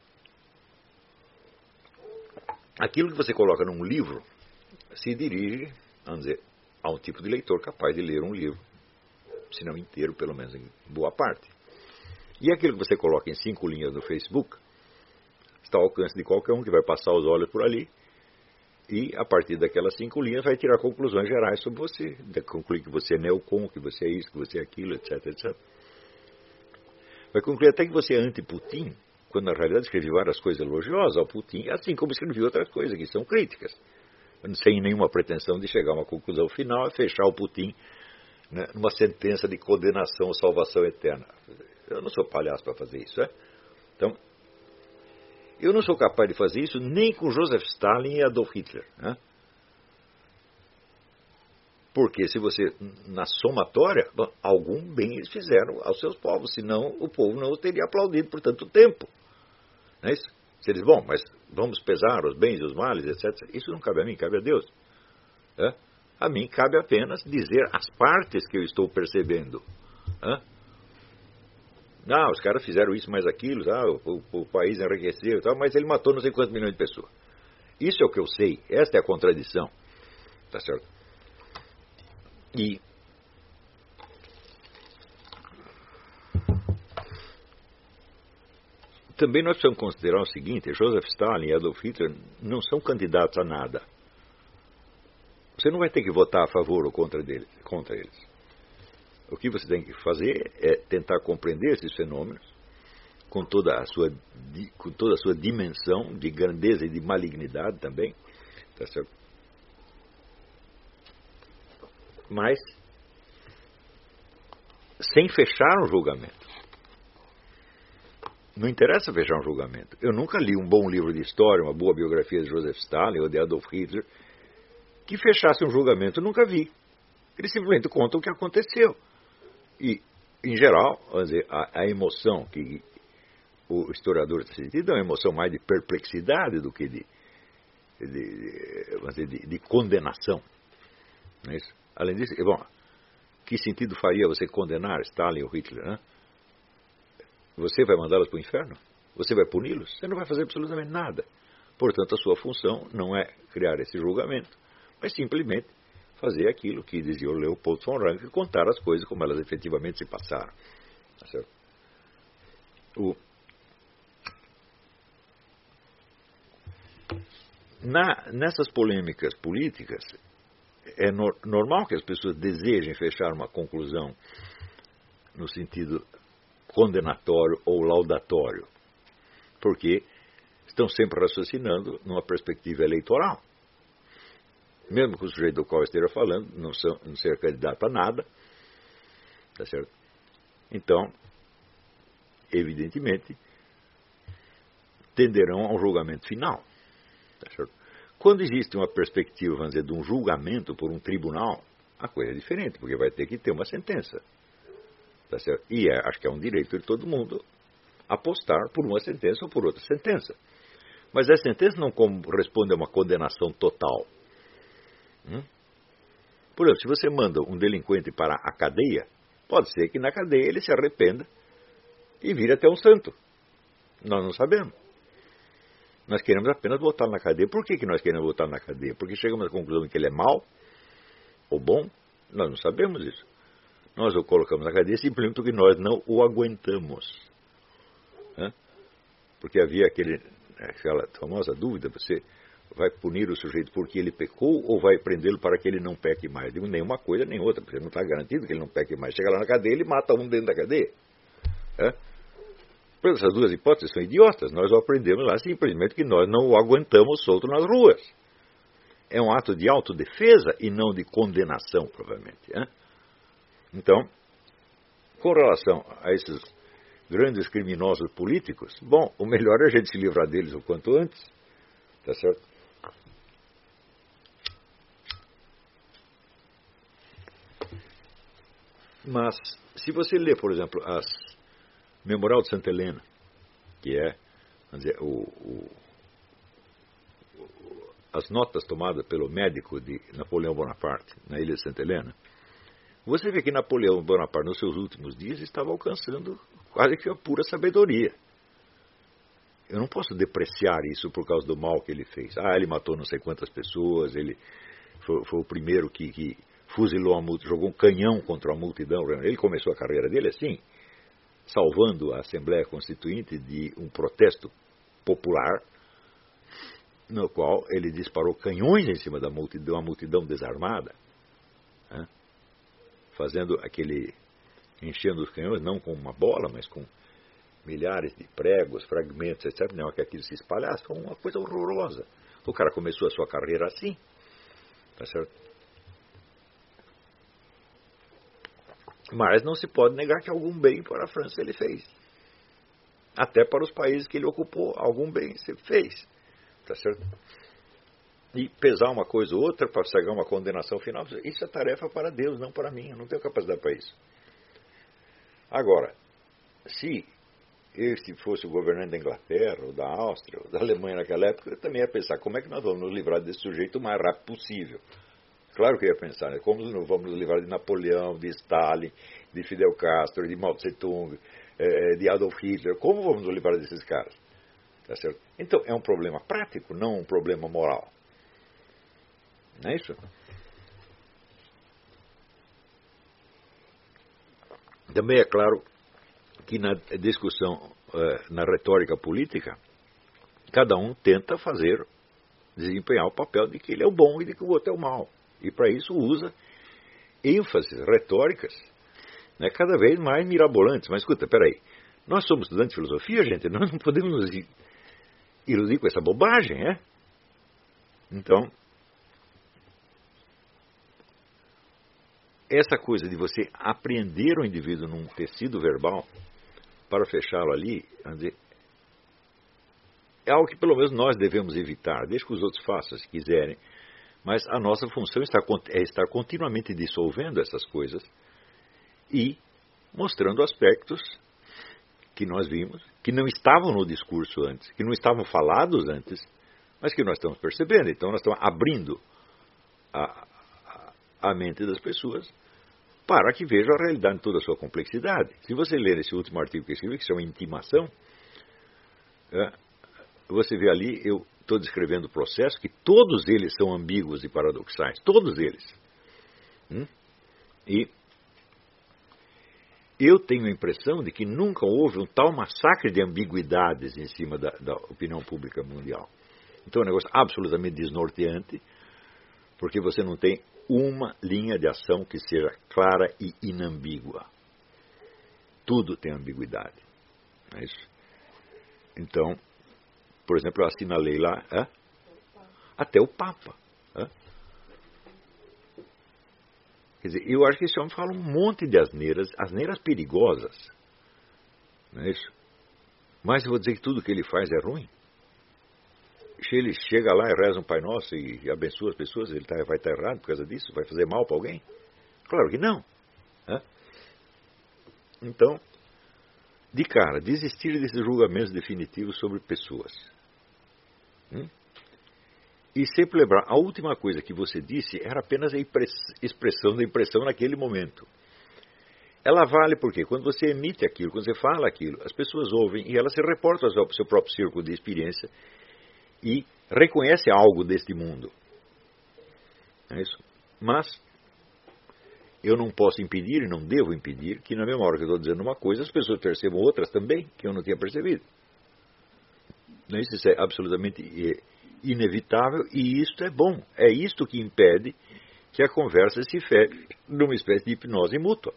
aquilo que você coloca num livro se dirige, vamos dizer, a um tipo de leitor capaz de ler um livro, se não inteiro, pelo menos em boa parte. E aquilo que você coloca em cinco linhas no Facebook está ao alcance de qualquer um que vai passar os olhos por ali e, a partir daquelas cinco linhas, vai tirar conclusões gerais sobre você. Concluir que você é neocon, que você é isso, que você é aquilo, etc, etcétera. Vai concluir até que você é anti-Putin, quando na realidade escrevi várias coisas elogiosas ao Putin, assim como escrevi outras coisas que são críticas, sem nenhuma pretensão de chegar a uma conclusão final e fechar o Putin, né, numa sentença de condenação ou salvação eterna. Eu não sou palhaço para fazer isso, é? Então, eu não sou capaz de fazer isso nem com Joseph Stalin e Adolf Hitler, né? Porque se você, na somatória, algum bem eles fizeram aos seus povos, senão o povo não os teria aplaudido por tanto tempo. Não é isso? Se eles, bom, mas vamos pesar os bens e os males, etcétera. Isso não cabe a mim, cabe a Deus. É? A mim cabe apenas dizer as partes que eu estou percebendo. É? Não, os caras fizeram isso mais aquilo, ah, o, o, o país enriqueceu e tal, mas ele matou não sei quantos milhões de pessoas. Isso é o que eu sei, esta é a contradição. Tá certo? E também nós precisamos considerar o seguinte, Joseph Stalin e Adolf Hitler não são candidatos a nada. Você não vai ter que votar a favor ou contra, deles, contra eles. O que você tem que fazer é tentar compreender esses fenômenos com toda a sua, com toda a sua dimensão de grandeza e de malignidade também. Tá certo? Mas sem fechar um julgamento. Não interessa fechar um julgamento. Eu nunca li um bom livro de história, uma boa biografia de Joseph Stalin ou de Adolf Hitler, que fechasse um julgamento. Eu nunca vi. Eles simplesmente contam o que aconteceu. E, em geral, vamos dizer, a, a emoção que o historiador está sentindo é uma emoção mais de perplexidade do que de, de, vamos dizer, de, de condenação. Não é isso? Além disso, bom, que sentido faria você condenar Stalin ou Hitler? Né? Você vai mandá-los para o inferno? Você vai puni-los? Você não vai fazer absolutamente nada. Portanto, a sua função não é criar esse julgamento, mas simplesmente fazer aquilo que dizia o Leopold von Ranke, contar as coisas como elas efetivamente se passaram. Tá certo? O... Na, nessas polêmicas políticas, é no, normal que as pessoas desejem fechar uma conclusão no sentido condenatório ou laudatório, porque estão sempre raciocinando numa perspectiva eleitoral. Mesmo que o sujeito do qual eu esteja falando não, são, não seja candidato a nada, tá certo? Então, evidentemente, tenderão ao julgamento final. Tá certo? Quando existe uma perspectiva, vamos dizer, de um julgamento por um tribunal, a coisa é diferente, porque vai ter que ter uma sentença. Tá certo? E é, acho que é um direito de todo mundo apostar por uma sentença ou por outra sentença. Mas essa sentença não corresponde a uma condenação total. Hum? Por exemplo, se você manda um delinquente para a cadeia, pode ser que na cadeia ele se arrependa e vire até um santo. Nós não sabemos. Nós queremos apenas botar na cadeia. Por que, que nós queremos botar na cadeia? Porque chegamos à conclusão de que ele é mau ou bom? Nós não sabemos isso. Nós o colocamos na cadeia simplesmente porque nós não o aguentamos. Hã? Porque havia aquele, aquela famosa dúvida, você vai punir o sujeito porque ele pecou ou vai prendê-lo para que ele não peque mais? Digo, nem uma coisa nem outra, porque não está garantido que ele não peque mais. Chega lá na cadeia, ele mata um dentro da cadeia. Hã? Essas duas hipóteses são idiotas. Nós o aprendemos lá simplesmente que nós não o aguentamos solto nas ruas. É um ato de autodefesa e não de condenação, provavelmente. Hein? Então, com relação a esses grandes criminosos políticos, bom, o melhor é a gente se livrar deles o quanto antes. Tá certo? Mas, se você lê, por exemplo, as Memorial de Santa Helena, que é, vamos dizer, o, o, o, as notas tomadas pelo médico de Napoleão Bonaparte, na ilha de Santa Helena, você vê que Napoleão Bonaparte, nos seus últimos dias, estava alcançando quase que a pura sabedoria. Eu não posso depreciar isso por causa do mal que ele fez. Ah, ele matou não sei quantas pessoas, ele foi, foi o primeiro que, que fuzilou a multidão, jogou um canhão contra a multidão. Ele começou a carreira dele assim, salvando a Assembleia Constituinte de um protesto popular, no qual ele disparou canhões em cima da multidão, uma multidão desarmada, né? Fazendo aquele, enchendo os canhões, não com uma bola, mas com milhares de pregos, fragmentos, etcétera. Não, que aquilo se espalhasse, foi uma coisa horrorosa. O cara começou a sua carreira assim, tá certo? Mas não se pode negar que algum bem para a França ele fez. Até para os países que ele ocupou, algum bem se fez. Tá certo? E pesar uma coisa ou outra para chegar a uma condenação final, isso é tarefa para Deus, não para mim. Eu não tenho capacidade para isso. Agora, se este fosse o governante da Inglaterra, ou da Áustria, ou da Alemanha naquela época, eu também ia pensar, como é que nós vamos nos livrar desse sujeito o mais rápido possível? Claro que eu ia pensar, né? Como nós vamos nos livrar de Napoleão, de Stalin, de Fidel Castro, de Mao Tse-tung, de Adolf Hitler, como vamos nos livrar desses caras? Tá certo? Então, é um problema prático, não um problema moral. Não é isso? Também é claro que na discussão, na retórica política, cada um tenta fazer, desempenhar o papel de que ele é o bom e de que o outro é o mau. E para isso usa ênfases retóricas, né, cada vez mais mirabolantes. Mas escuta, peraí, nós somos estudantes de filosofia, gente, nós não podemos nos iludir com essa bobagem, é? Então, essa coisa de você apreender o indivíduo num tecido verbal para fechá-lo ali, vamos dizer, é algo que pelo menos nós devemos evitar. Deixa que os outros façam se quiserem. Mas a nossa função é estar continuamente dissolvendo essas coisas e mostrando aspectos que nós vimos, que não estavam no discurso antes, que não estavam falados antes, mas que nós estamos percebendo. Então nós estamos abrindo a, a mente das pessoas para que vejam a realidade em toda a sua complexidade. Se você ler esse último artigo que eu escrevi, que chama Intimação, é, você vê ali, eu estou descrevendo o processo, que todos eles são ambíguos e paradoxais. Todos eles. Hum? E eu tenho a impressão de que nunca houve um tal massacre de ambiguidades em cima da, da opinião pública mundial. Então é um negócio absolutamente desnorteante, porque você não tem uma linha de ação que seja clara e inambígua. Tudo tem ambiguidade. Não é isso? Então, por exemplo, eu assinalei lá é? até o Papa. É? Quer dizer, eu acho que esse homem fala um monte de asneiras, asneiras perigosas. Não é isso? Mas eu vou dizer que tudo que ele faz é ruim. Se ele chega lá e reza um Pai Nosso e abençoa as pessoas, ele tá, vai estar errado por causa disso? Vai fazer mal para alguém? Claro que não. É? Então, de cara, desistir desses julgamentos definitivos sobre pessoas. Hum? E sempre lembrar, a última coisa que você disse era apenas a expressão da impressão naquele momento. Ela vale porque quando você emite aquilo, quando você fala aquilo, as pessoas ouvem e elas se reportam ao seu próprio círculo de experiência e reconhecem algo deste mundo. É isso? Mas eu não posso impedir e não devo impedir que na mesma hora que eu estou dizendo uma coisa, as pessoas percebam outras também que eu não tinha percebido. Não é isso? Isso é absolutamente inevitável e isto é bom. É isto que impede que a conversa se feche numa espécie de hipnose mútua.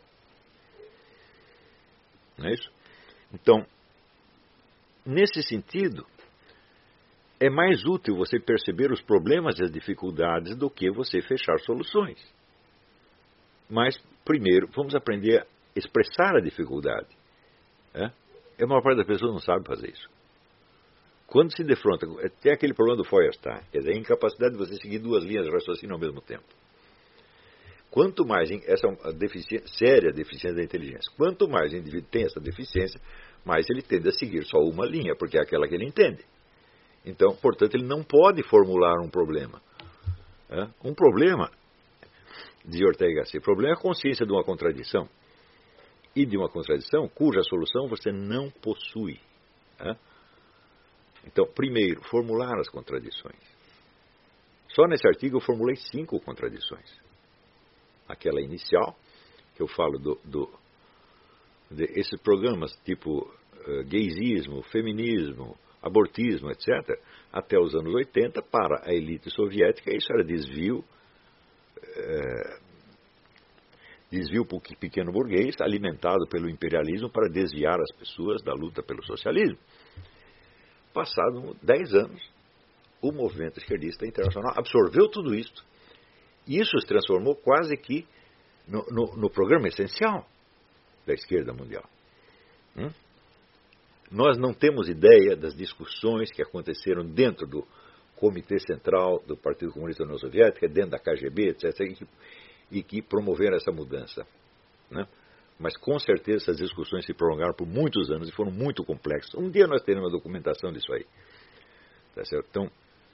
Não é isso? Então, nesse sentido, é mais útil você perceber os problemas e as dificuldades do que você fechar soluções. Mas, primeiro, vamos aprender a expressar a dificuldade. É? A maior parte das pessoas não sabe fazer isso. Quando se defronta, tem aquele problema do Feuerstein, quer dizer, a incapacidade de você seguir duas linhas de raciocínio ao mesmo tempo. Quanto mais, essa é uma deficiência, séria deficiência da inteligência, quanto mais o indivíduo tem essa deficiência, mais ele tende a seguir só uma linha, porque é aquela que ele entende. Então, portanto, ele não pode formular um problema. É? Um problema, diz Ortega y Gasset, o problema é a consciência de uma contradição. E de uma contradição cuja solução você não possui. É? Então, primeiro, formular as contradições. Só nesse artigo eu formulei cinco contradições. Aquela inicial, que eu falo do, do, de esses programas tipo uh, gaysismo, feminismo, abortismo, etcétera, até os anos oitenta, para a elite soviética, isso era desvio, uh, desvio pequeno burguês, alimentado pelo imperialismo para desviar as pessoas da luta pelo socialismo. Passados dez anos, o movimento esquerdista internacional absorveu tudo isso. E isso se transformou quase que no, no, no programa essencial da esquerda mundial. Hum? Nós não temos ideia das discussões que aconteceram dentro do Comitê Central do Partido Comunista da União Soviética, dentro da K G B, etcétera, e que, e que promoveram essa mudança. Né? Mas com certeza essas discussões se prolongaram por muitos anos e foram muito complexas. Um dia nós teremos uma documentação disso aí. Tá certo? Então,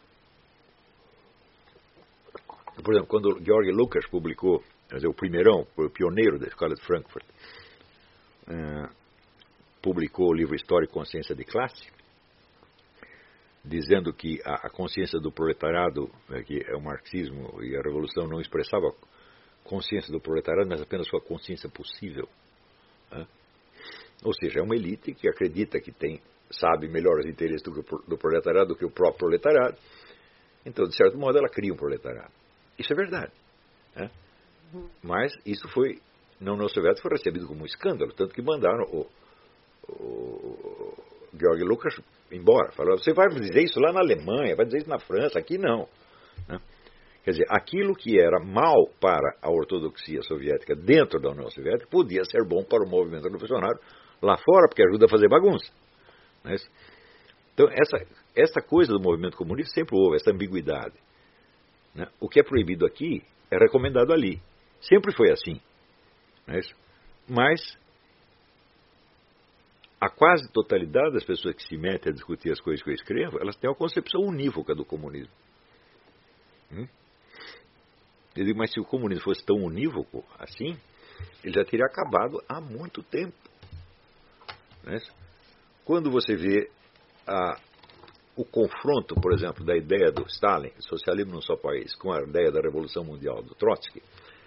por exemplo, quando o Georg Lukács publicou, quer dizer, o primeirão, o pioneiro da Escola de Frankfurt, uh, publicou o livro História e Consciência de Classe, dizendo que a, a consciência do proletariado, é, que é o marxismo e a revolução não expressava consciência do proletariado, mas apenas sua consciência possível. Né? Ou seja, é uma elite que acredita que tem, sabe melhor os interesses do, do proletariado do que o próprio proletariado. Então, de certo modo, ela cria um proletariado. Isso é verdade. Né? Mas isso foi, na União Soviética, foi recebido como um escândalo, tanto que mandaram o, o Georg Lukács embora. Falaram, você vai dizer isso lá na Alemanha, vai dizer isso na França, aqui não. Né? Quer dizer, aquilo que era mal para a ortodoxia soviética dentro da União Soviética podia ser bom para o movimento revolucionário lá fora, porque ajuda a fazer bagunça. Não é isso? Então, essa, essa coisa do movimento comunista sempre houve, essa ambiguidade. Né? O que é proibido aqui é recomendado ali. Sempre foi assim. Não é isso? Mas a quase totalidade das pessoas que se metem a discutir as coisas que eu escrevo, elas têm uma concepção unívoca do comunismo. Hum? Eu digo, mas se o comunismo fosse tão unívoco assim, ele já teria acabado há muito tempo. Não é isso? Quando você vê a, o confronto, por exemplo, da ideia do Stalin, socialismo num só país, com a ideia da Revolução Mundial do Trotsky,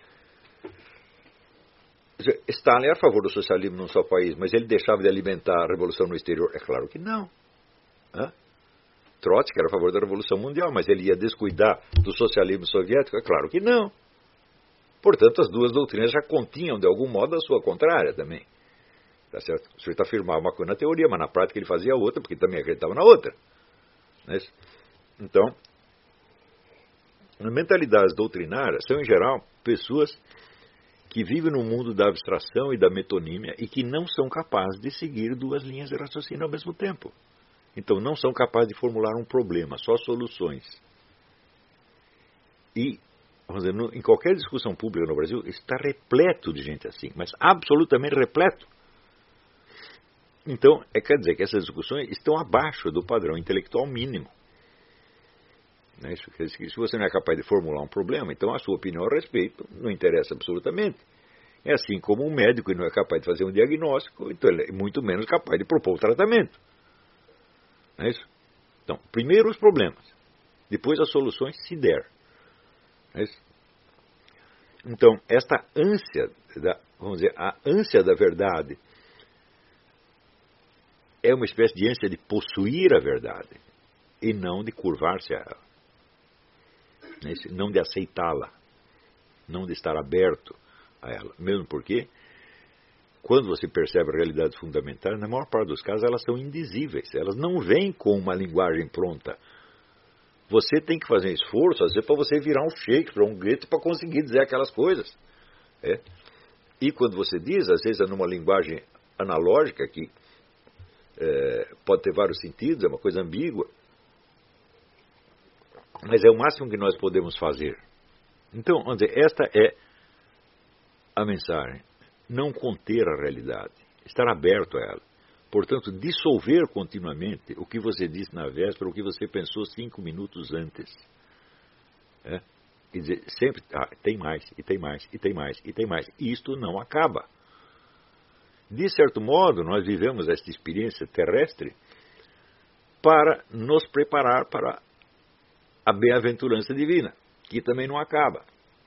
Stalin era a favor do socialismo num só país, mas ele deixava de alimentar a revolução no exterior? É claro que não. Hã? Trotsky era a favor da Revolução Mundial, mas ele ia descuidar do socialismo soviético? É claro que não. Portanto, as duas doutrinas já continham, de algum modo, a sua contrária também. Tá certo? O sujeito afirmava uma coisa na teoria, mas na prática ele fazia outra, porque também acreditava na outra. Não é isso? Então, as mentalidades doutrinárias são, em geral, pessoas que vivem no mundo da abstração e da metonímia e que não são capazes de seguir duas linhas de raciocínio ao mesmo tempo. Então, não são capazes de formular um problema, só soluções. E, vamos dizer, no, em qualquer discussão pública no Brasil, está repleto de gente assim, mas absolutamente repleto. Então, é, quer dizer que essas discussões estão abaixo do padrão intelectual mínimo. Né? Se você não é capaz de formular um problema, então a sua opinião a respeito não interessa absolutamente. É assim como um médico não é capaz de fazer um diagnóstico, então ele é muito menos capaz de propor o tratamento. Não é isso? Então, primeiro os problemas, depois as soluções, se der. Não é isso? Então, esta ânsia, da, vamos dizer, a ânsia da verdade é uma espécie de ânsia de possuir a verdade e não de curvar-se a ela. Não de aceitá-la, não de estar aberto a ela. Mesmo porque, quando você percebe realidades fundamentais, na maior parte dos casos elas são indizíveis, elas não vêm com uma linguagem pronta. Você tem que fazer um esforço, às vezes, para você virar um Shakespeare, um Goethe, para conseguir dizer aquelas coisas. É? E quando você diz, às vezes é numa linguagem analógica, que é, pode ter vários sentidos, é uma coisa ambígua, mas é o máximo que nós podemos fazer. Então, vamos dizer, esta é a mensagem. Não conter a realidade. Estar aberto a ela. Portanto, dissolver continuamente o que você disse na véspera, o que você pensou cinco minutos antes. É? Quer dizer, sempre ah, tem mais, e tem mais, e tem mais, e tem mais. E isto não acaba. De certo modo, nós vivemos esta experiência terrestre para nos preparar para a bem-aventurança divina, que também não acaba.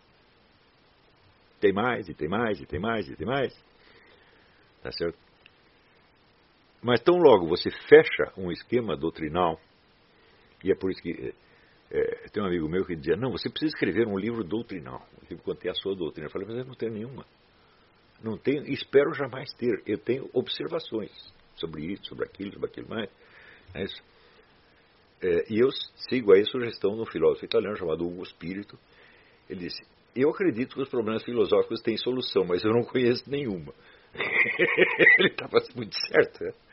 Tem mais, e tem mais, e tem mais, e tem mais. Tá certo? Mas tão logo você fecha um esquema doutrinal, e é por isso que é, tem um amigo meu que dizia, não, você precisa escrever um livro doutrinal, um livro que contém a sua doutrina. Eu falei, mas eu não tenho nenhuma. Não tenho, espero jamais ter. Eu tenho observações sobre isso, sobre aquilo, sobre aquilo mais. É isso. É, e eu sigo aí a sugestão de um filósofo italiano chamado Ugo Spirito. Ele disse, eu acredito que os problemas filosóficos têm solução, mas eu não conheço nenhuma. Ele estava muito certo. Né?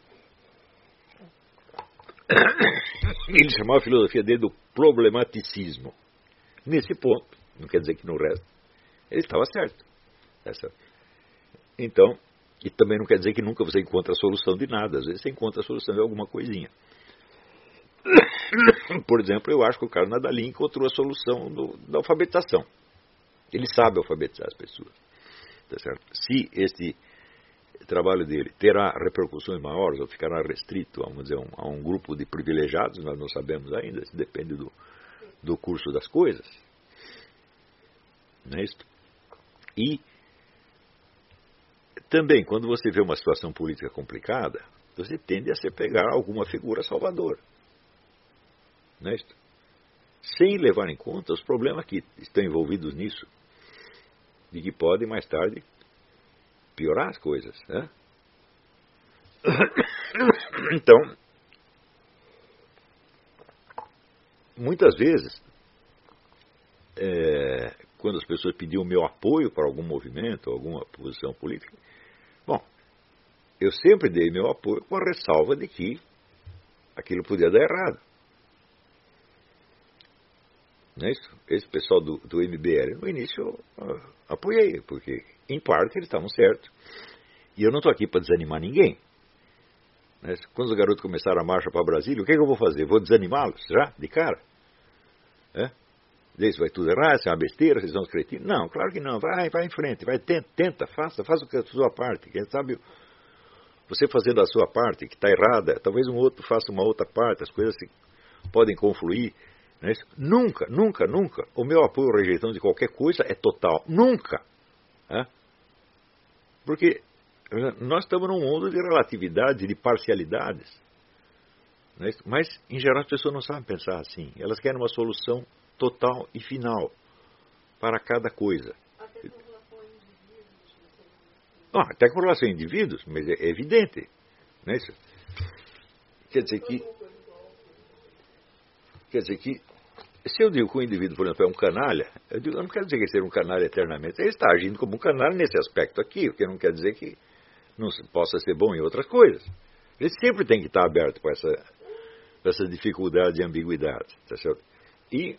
Ele chamava a filosofia dele do problematicismo. Nesse ponto, não quer dizer que no resto. Ele estava certo. Essa. Então, e também não quer dizer que nunca você encontra a solução de nada. Às vezes você encontra a solução de alguma coisinha. Por exemplo, eu acho que o Carlos Nadalin encontrou a solução do, da alfabetização. Ele sabe alfabetizar as pessoas. Tá certo? Se este trabalho dele terá repercussões maiores ou ficará restrito, vamos dizer, um, a um grupo de privilegiados, nós não sabemos ainda, isso depende do, do curso das coisas. Não é isso? E também, quando você vê uma situação política complicada, você tende a se pegar a alguma figura salvadora. Não é isso? Sem levar em conta os problemas que estão envolvidos nisso, de que podem mais tarde piorar as coisas. Né? Então, muitas vezes, é, quando as pessoas pediam o meu apoio para algum movimento, alguma posição política, bom, eu sempre dei meu apoio com a ressalva de que aquilo podia dar errado. Não é isso? Esse pessoal do, do M B L, no início eu uh, apoiei, porque em parte eles estavam certos. E eu não estou aqui para desanimar ninguém. Né? Quando os garotos começaram a marcha para Brasília, o que, é que eu vou fazer? Vou desanimá-los já, de cara? É? Diz, vai tudo errado, isso é uma besteira, vocês são os cretinos. Não, claro que não. Vai, vai em frente, vai, tenta, tenta faça, faça a sua parte. Quem sabe você fazendo a sua parte, que está errada, talvez um outro faça uma outra parte, as coisas se, podem confluir. Não é isso? Nunca, nunca, nunca. O meu apoio ou rejeição de qualquer coisa é total. Nunca. É? Porque nós estamos num mundo de relatividade, de parcialidades. Não é isso? Mas, em geral, as pessoas não sabem pensar assim. Elas querem uma solução total e final para cada coisa. Ah, até com relação a indivíduos, mas é evidente. Não é isso? Quer dizer que... Quer dizer que... Se eu digo que o indivíduo, por exemplo, é um canalha, eu, digo, eu não quero dizer que ele seja um canalha eternamente. Ele está agindo como um canalha nesse aspecto aqui, o que não quer dizer que não possa ser bom em outras coisas. Ele sempre tem que estar aberto para essa, para essa dificuldade e ambiguidade. Tá certo? E...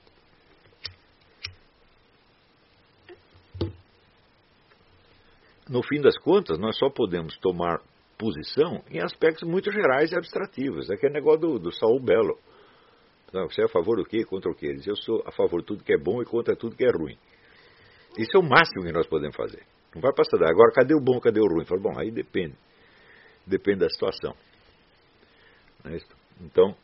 No fim das contas, nós só podemos tomar posição em aspectos muito gerais e abstrativos. É aquele negócio do, do Saul Bellow. Não, você é a favor do quê? Contra o quê? Ele diz, eu sou a favor de tudo que é bom e contra tudo que é ruim. Isso é o máximo que nós podemos fazer. Não vai passar daí. Agora, cadê o bom, cadê o ruim? Fala, bom, aí depende. Depende da situação. Não é isso? Então,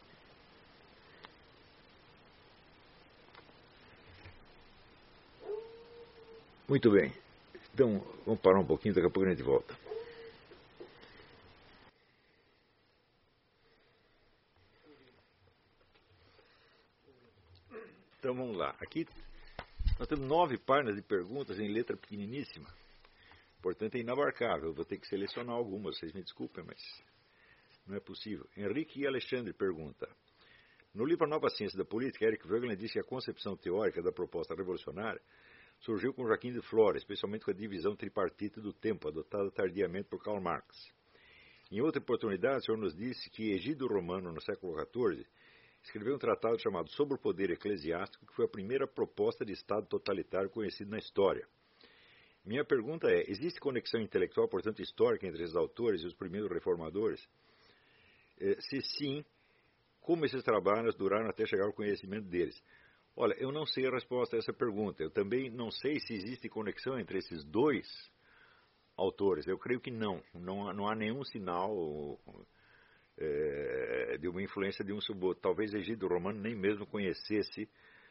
muito bem. Então, vamos parar um pouquinho, daqui a pouco a gente volta. Então, vamos lá. Aqui nós temos nove páginas de perguntas em letra pequeniníssima. Portanto, é inabarcável. Eu vou ter que selecionar algumas. Vocês me desculpem, mas não é possível. Henrique e Alexandre pergunta. No livro A Nova Ciência da Política, Eric Voegelin disse que a concepção teórica da proposta revolucionária surgiu com Joaquim de Flores, especialmente com a divisão tripartite do tempo, adotada tardiamente por Karl Marx. Em outra oportunidade, o senhor nos disse que Egídio Romano, no século quatorze, escreveu um tratado chamado Sobre o Poder Eclesiástico, que foi a primeira proposta de Estado totalitário conhecida na história. Minha pergunta é, existe conexão intelectual, portanto histórica, entre esses autores e os primeiros reformadores? Se sim, como esses trabalhos duraram até chegar ao conhecimento deles? Olha, eu não sei a resposta a essa pergunta. Eu também não sei se existe conexão entre esses dois autores. Eu creio que não. Não, não há nenhum sinal é, de uma influência de um sobre o outro. Talvez Egídio Romano nem mesmo conhecesse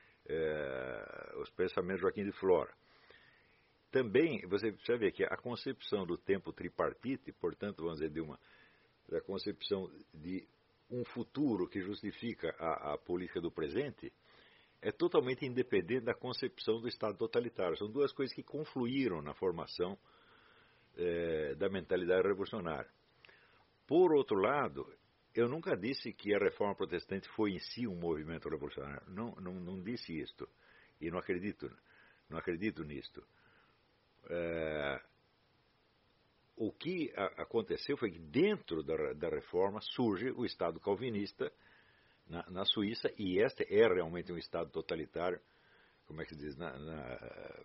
é, os pensamentos de Joaquim de Flora. Também, você precisa ver que a concepção do tempo tripartite, portanto, vamos dizer, de uma, da concepção de um futuro que justifica a, a política do presente, é totalmente independente da concepção do Estado totalitário. São duas coisas que confluíram na formação é, da mentalidade revolucionária. Por outro lado, eu nunca disse que a reforma protestante foi em si um movimento revolucionário. Não, não, não disse isto. E não acredito, não acredito nisto. É, o que a, aconteceu foi que dentro da, da reforma surge o Estado calvinista na, na Suíça, e este é realmente um Estado totalitário, como é que se diz, na, na,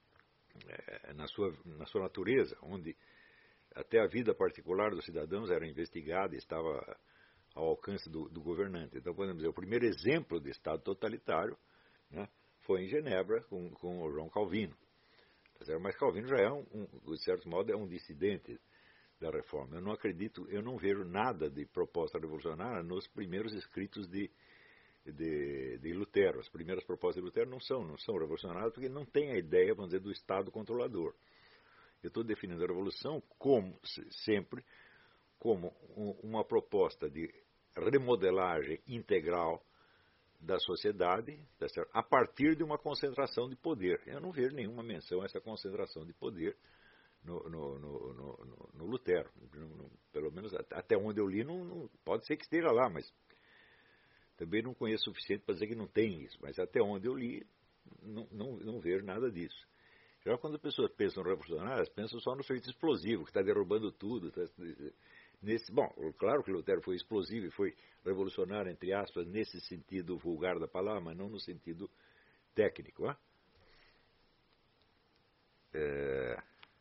na, sua, na sua natureza, onde até a vida particular dos cidadãos era investigada e estava ao alcance do, do governante. Então, podemos dizer, o primeiro exemplo de Estado totalitário, né, foi em Genebra, com, com o João Calvino. Mas Calvino já é, um, um, de certo modo, é um dissidente da reforma. Eu não acredito, eu não vejo nada de proposta revolucionária nos primeiros escritos de, de, de Lutero. As primeiras propostas de Lutero não são, não são revolucionárias porque não tem a ideia, vamos dizer, do Estado controlador. Eu estou definindo a revolução como, sempre, como uma proposta de remodelagem integral da sociedade, tá certo? A partir de uma concentração de poder. Eu não vejo nenhuma menção a essa concentração de poder no, no, no, no, no Lutero. No, pelo menos até onde eu li, não, não, pode ser que esteja lá, mas também não conheço o suficiente para dizer que não tem isso. Mas até onde eu li, não, não, não vejo nada disso. Já quando as pessoas pensam revolucionárias, pensam só no feito explosivo, que está derrubando tudo. Tá, nesse, bom, claro que Lutero foi explosivo e foi revolucionário, entre aspas, nesse sentido vulgar da palavra, mas não no sentido técnico. Hein? É...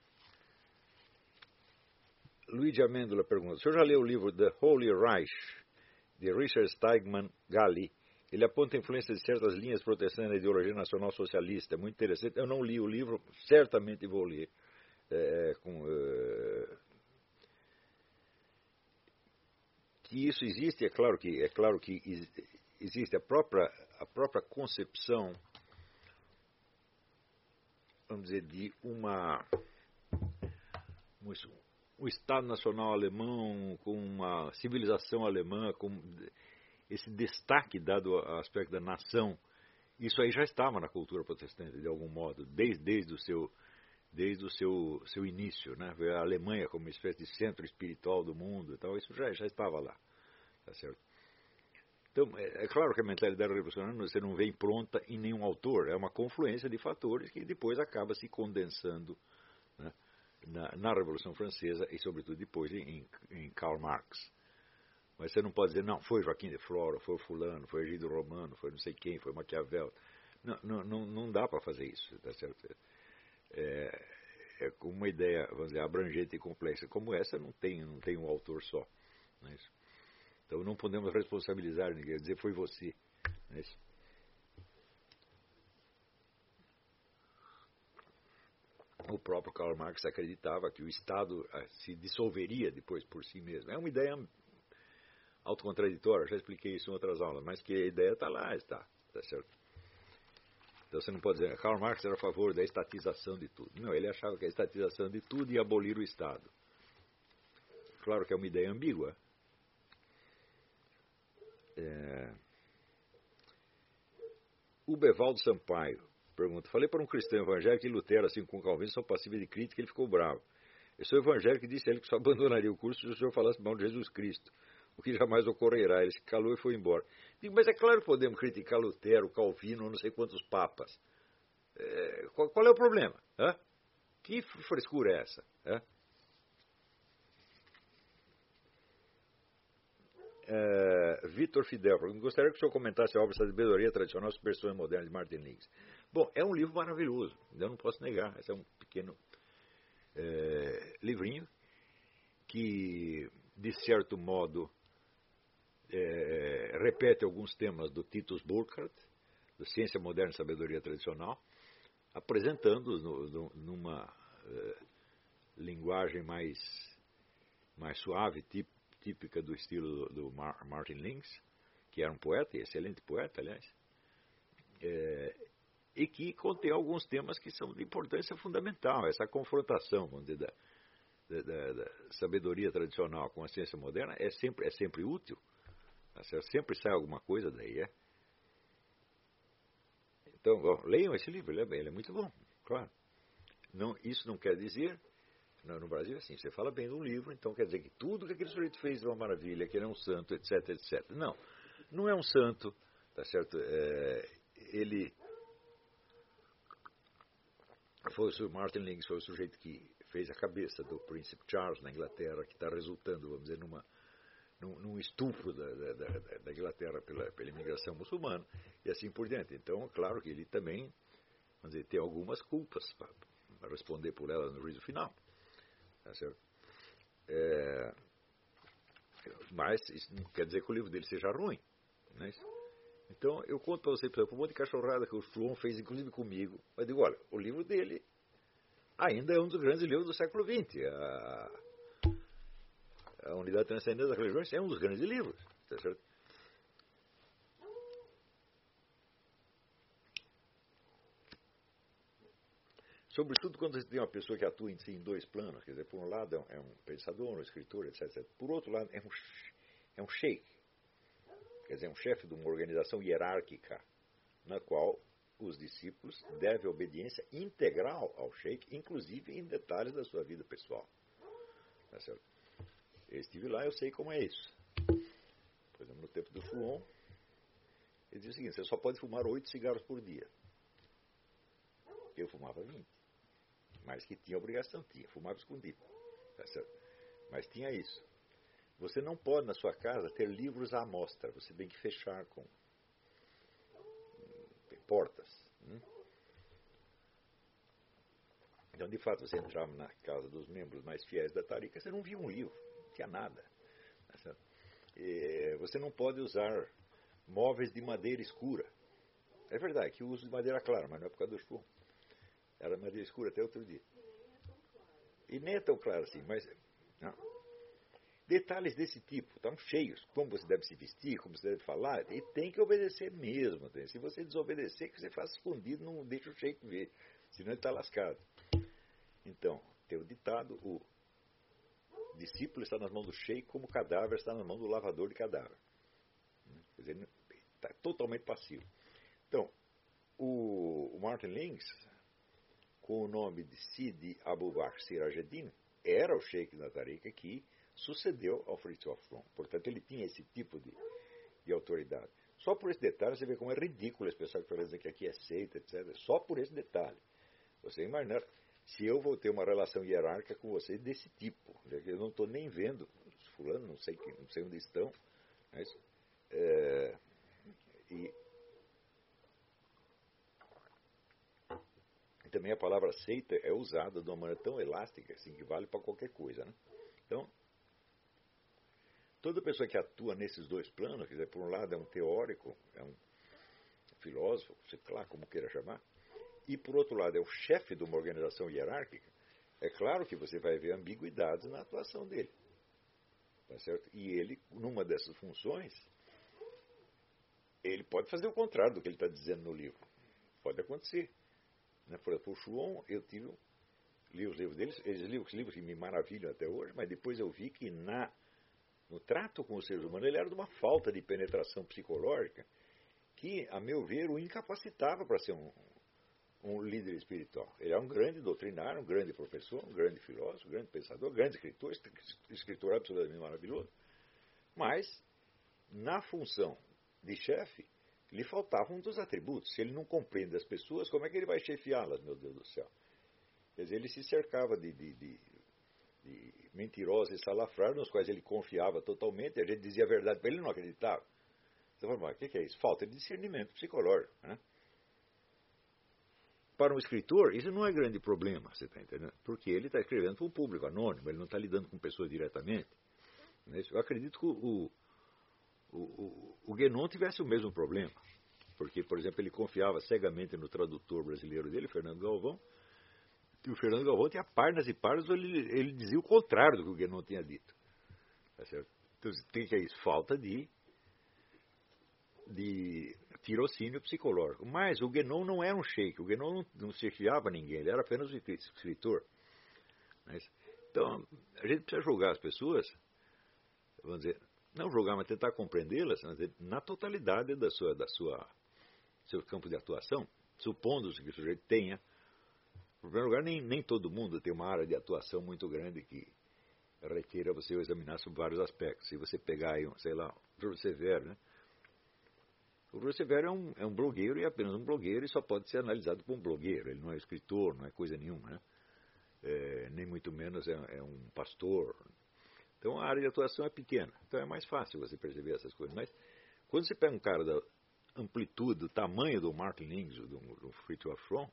Luigi Amêndola pergunta, o senhor já leu o livro The Holy Reich, de Richard Steigman Galli? Ele aponta a influência de certas linhas protestantes na ideologia nacional socialista. É muito interessante. Eu não li o livro, certamente vou ler. É, com, é, que isso existe, é claro que, é claro que existe a própria, a própria concepção, vamos dizer, de uma, um Estado nacional alemão, com uma civilização alemã, com esse destaque dado ao aspecto da nação Isso aí já estava na cultura protestante, de algum modo, desde, desde o seu, desde o seu, seu início, né? A Alemanha como uma espécie de centro espiritual do mundo e tal, isso já, já estava lá, tá certo? Então, é, é claro que a mentalidade revolucionária você não vem pronta em nenhum autor, é uma confluência de fatores que depois acaba se condensando, né, na, na Revolução Francesa e, sobretudo, depois em, em Karl Marx. Mas você não pode dizer, não, foi Joaquim de Flora, foi o fulano, foi Egídio Romano, foi não sei quem, foi Maquiavel. Não, não, não, não dá para fazer isso, tá certo? É, é, com uma ideia, vamos dizer, abrangente e complexa como essa, não tem, não tem um autor só. Não é isso? Então não podemos responsabilizar ninguém, dizer foi você. Não é isso? O próprio Karl Marx acreditava que o Estado se dissolveria depois por si mesmo. É uma ideia autocontraditória, já expliquei isso em outras aulas, mas que a ideia está lá, está, está certo? Então você não pode dizer, Karl Marx era a favor da estatização de tudo. Não, ele achava que a estatização de tudo ia abolir o Estado. Claro que é uma ideia ambígua. É... O Bevaldo Sampaio pergunta, falei para um cristão evangélico que Lutero, assim como Calvino, são passíveis de crítica, ele ficou bravo. Eu sou evangélico e disse a ele que só abandonaria o curso se o senhor falasse mal de Jesus Cristo, o que jamais ocorrerá. Ele se calou e foi embora. Digo, mas é claro que podemos criticar Lutero, Calvino, não sei quantos papas. É, qual, qual é o problema? Hã? Que frescura é essa? Hã? É, Vitor Fidel, gostaria que o senhor comentasse a obra da sabedoria tradicional sobre versões modernas de Martin Lins. Bom, é um livro maravilhoso, eu não posso negar. Esse é um pequeno é, livrinho que, de certo modo, é, repete alguns temas do Titus Burckhardt, do Ciência Moderna e Sabedoria Tradicional, apresentando-os no, no, numa é, linguagem mais, mais suave, tipo, típica do estilo do, do Martin Lins, que era um poeta, excelente poeta, aliás, é, e que contém alguns temas que são de importância fundamental. Essa confrontação, vamos dizer, da, da, da sabedoria tradicional com a ciência moderna é sempre, é sempre útil. Sempre sai alguma coisa daí, é? Então, bom, leiam esse livro, ele é, ele é muito bom, claro. Não, isso não quer dizer... No, no Brasil, assim, você fala bem de um livro, então quer dizer que tudo que aquele sujeito fez é uma maravilha, que ele é um santo, etc, etcétera. Não, não é um santo, tá certo? É, ele foi o Martin Lins, foi o sujeito que fez a cabeça do príncipe Charles na Inglaterra, que está resultando, vamos dizer, numa, num, num estupro da, da, da, da Inglaterra pela, pela imigração muçulmana, e assim por diante. Então, claro que ele também, vamos dizer, tem algumas culpas para responder por ela no juízo final. Tá certo? É, mas isso não quer dizer que o livro dele seja ruim, não é isso? Então eu conto para você, por exemplo, um monte de cachorrada que o João fez, inclusive comigo. Mas digo, olha, o livro dele ainda é um dos grandes livros do século vinte. A, a Unidade Transcendente das Religiões é um dos grandes livros, tá certo? Sobretudo quando você tem uma pessoa que atua em, si, em dois planos, quer dizer, por um lado é um pensador, um escritor, etc, etcétera. Por outro lado é um, é um sheik, quer dizer, um chefe de uma organização hierárquica, na qual os discípulos devem obediência integral ao sheik, inclusive em detalhes da sua vida pessoal. Tá certo? Eu estive lá, eu sei como é isso. Por exemplo, no tempo do Fulon, ele diz o seguinte, você só pode fumar oito cigarros por dia. Eu fumava vinte. Mas que tinha obrigação, tinha, fumava escondido, tá certo? Mas tinha isso. Você não pode na sua casa ter livros à amostra, você tem que fechar com portas. Hum? Então, de fato, você entrava na casa dos membros mais fiéis da Tariqa, você não via um livro, não tinha nada. Tá certo? E você não pode usar móveis de madeira escura. É verdade que eu uso de madeira clara, mas não é por causa do chum. Era madeira escura até outro dia. E nem é tão claro assim, mas... Não. Detalhes desse tipo estão cheios. Como você deve se vestir, como você deve falar. E tem que obedecer mesmo. Se você desobedecer, que você faça escondido, não deixa o sheik ver. Senão ele está lascado. Então, tem o ditado, o discípulo está nas mãos do sheik como o cadáver está nas mãos do lavador de cadáver. Quer dizer, está totalmente passivo. Então, o, o Martin Lings, com o nome de Sidi Abu Bakr Sirajuddin, era o Sheikh da Tariqa que sucedeu ao Fritz Hofmann. Portanto, ele tinha esse tipo de, de autoridade. Só por esse detalhe você vê como é ridículo esse pessoal que dizer que aqui é seita, etcétera. Só por esse detalhe. Você imagina se eu vou ter uma relação hierárquica com você desse tipo. Eu não estou nem vendo os fulanos, não sei, não sei onde estão. Mas, é, e, e também a palavra seita é usada de uma maneira tão elástica assim, que vale para qualquer coisa. Né? Então, toda pessoa que atua nesses dois planos, quer dizer, por um lado é um teórico, é um filósofo, sei lá como queira chamar, e por outro lado é o chefe de uma organização hierárquica, é claro que você vai ver ambiguidades na atuação dele. Tá certo? E ele, numa dessas funções, ele pode fazer o contrário do que ele está dizendo no livro. Pode acontecer. Né? Por exemplo, o Schuon, eu tive, li os livros deles, eles livros, livros que me maravilham até hoje, mas depois eu vi que na, no trato com os seres humanos ele era de uma falta de penetração psicológica que, a meu ver, o incapacitava para ser um, um líder espiritual. Ele é um grande doutrinário, um grande professor, um grande filósofo, um grande pensador, um grande escritor, escritor absolutamente maravilhoso, mas na função de chefe lhe faltava um dos atributos. Se ele não compreende as pessoas, como é que ele vai chefiá-las, meu Deus do céu? Quer dizer, ele se cercava de, de, de, de mentirosos e salafrários, nos quais ele confiava totalmente, e a gente dizia a verdade para ele, ele não acreditava. Você fala, mas o que é isso? Falta de discernimento psicológico. Né? Para um escritor, isso não é grande problema, você está entendendo? Porque ele está escrevendo para um público anônimo, ele não está lidando com pessoas diretamente. Eu acredito que o, o, o, o Guénon tivesse o mesmo problema. Porque, por exemplo, ele confiava cegamente no tradutor brasileiro dele, Fernando Galvão, e o Fernando Galvão tinha páginas e páginas, ele, ele dizia o contrário do que o Guénon tinha dito. Tá certo? Então, o que é isso? Falta de de tirocínio psicológico. Mas o Guénon não era um sheik, o Guénon não, não chefiava ninguém, ele era apenas um escritor. Mas, então, a gente precisa julgar as pessoas, vamos dizer, não julgar, mas tentar compreendê-las na totalidade da sua, da sua seu campo de atuação, supondo que o sujeito tenha. Em primeiro lugar, nem, nem todo mundo tem uma área de atuação muito grande que requeira você examinar sobre vários aspectos. Se você pegar aí, sei lá, o Júlio Severo, né? O Júlio Severo é um, é um blogueiro e é apenas um blogueiro e só pode ser analisado por um blogueiro. Ele não é escritor, não é coisa nenhuma, né? É, nem muito menos é, é um pastor. Então a área de atuação é pequena. Então é mais fácil você perceber essas coisas. Mas quando você pega um cara da amplitude, do tamanho do Martin Lings, do, do Fritz Hofmann,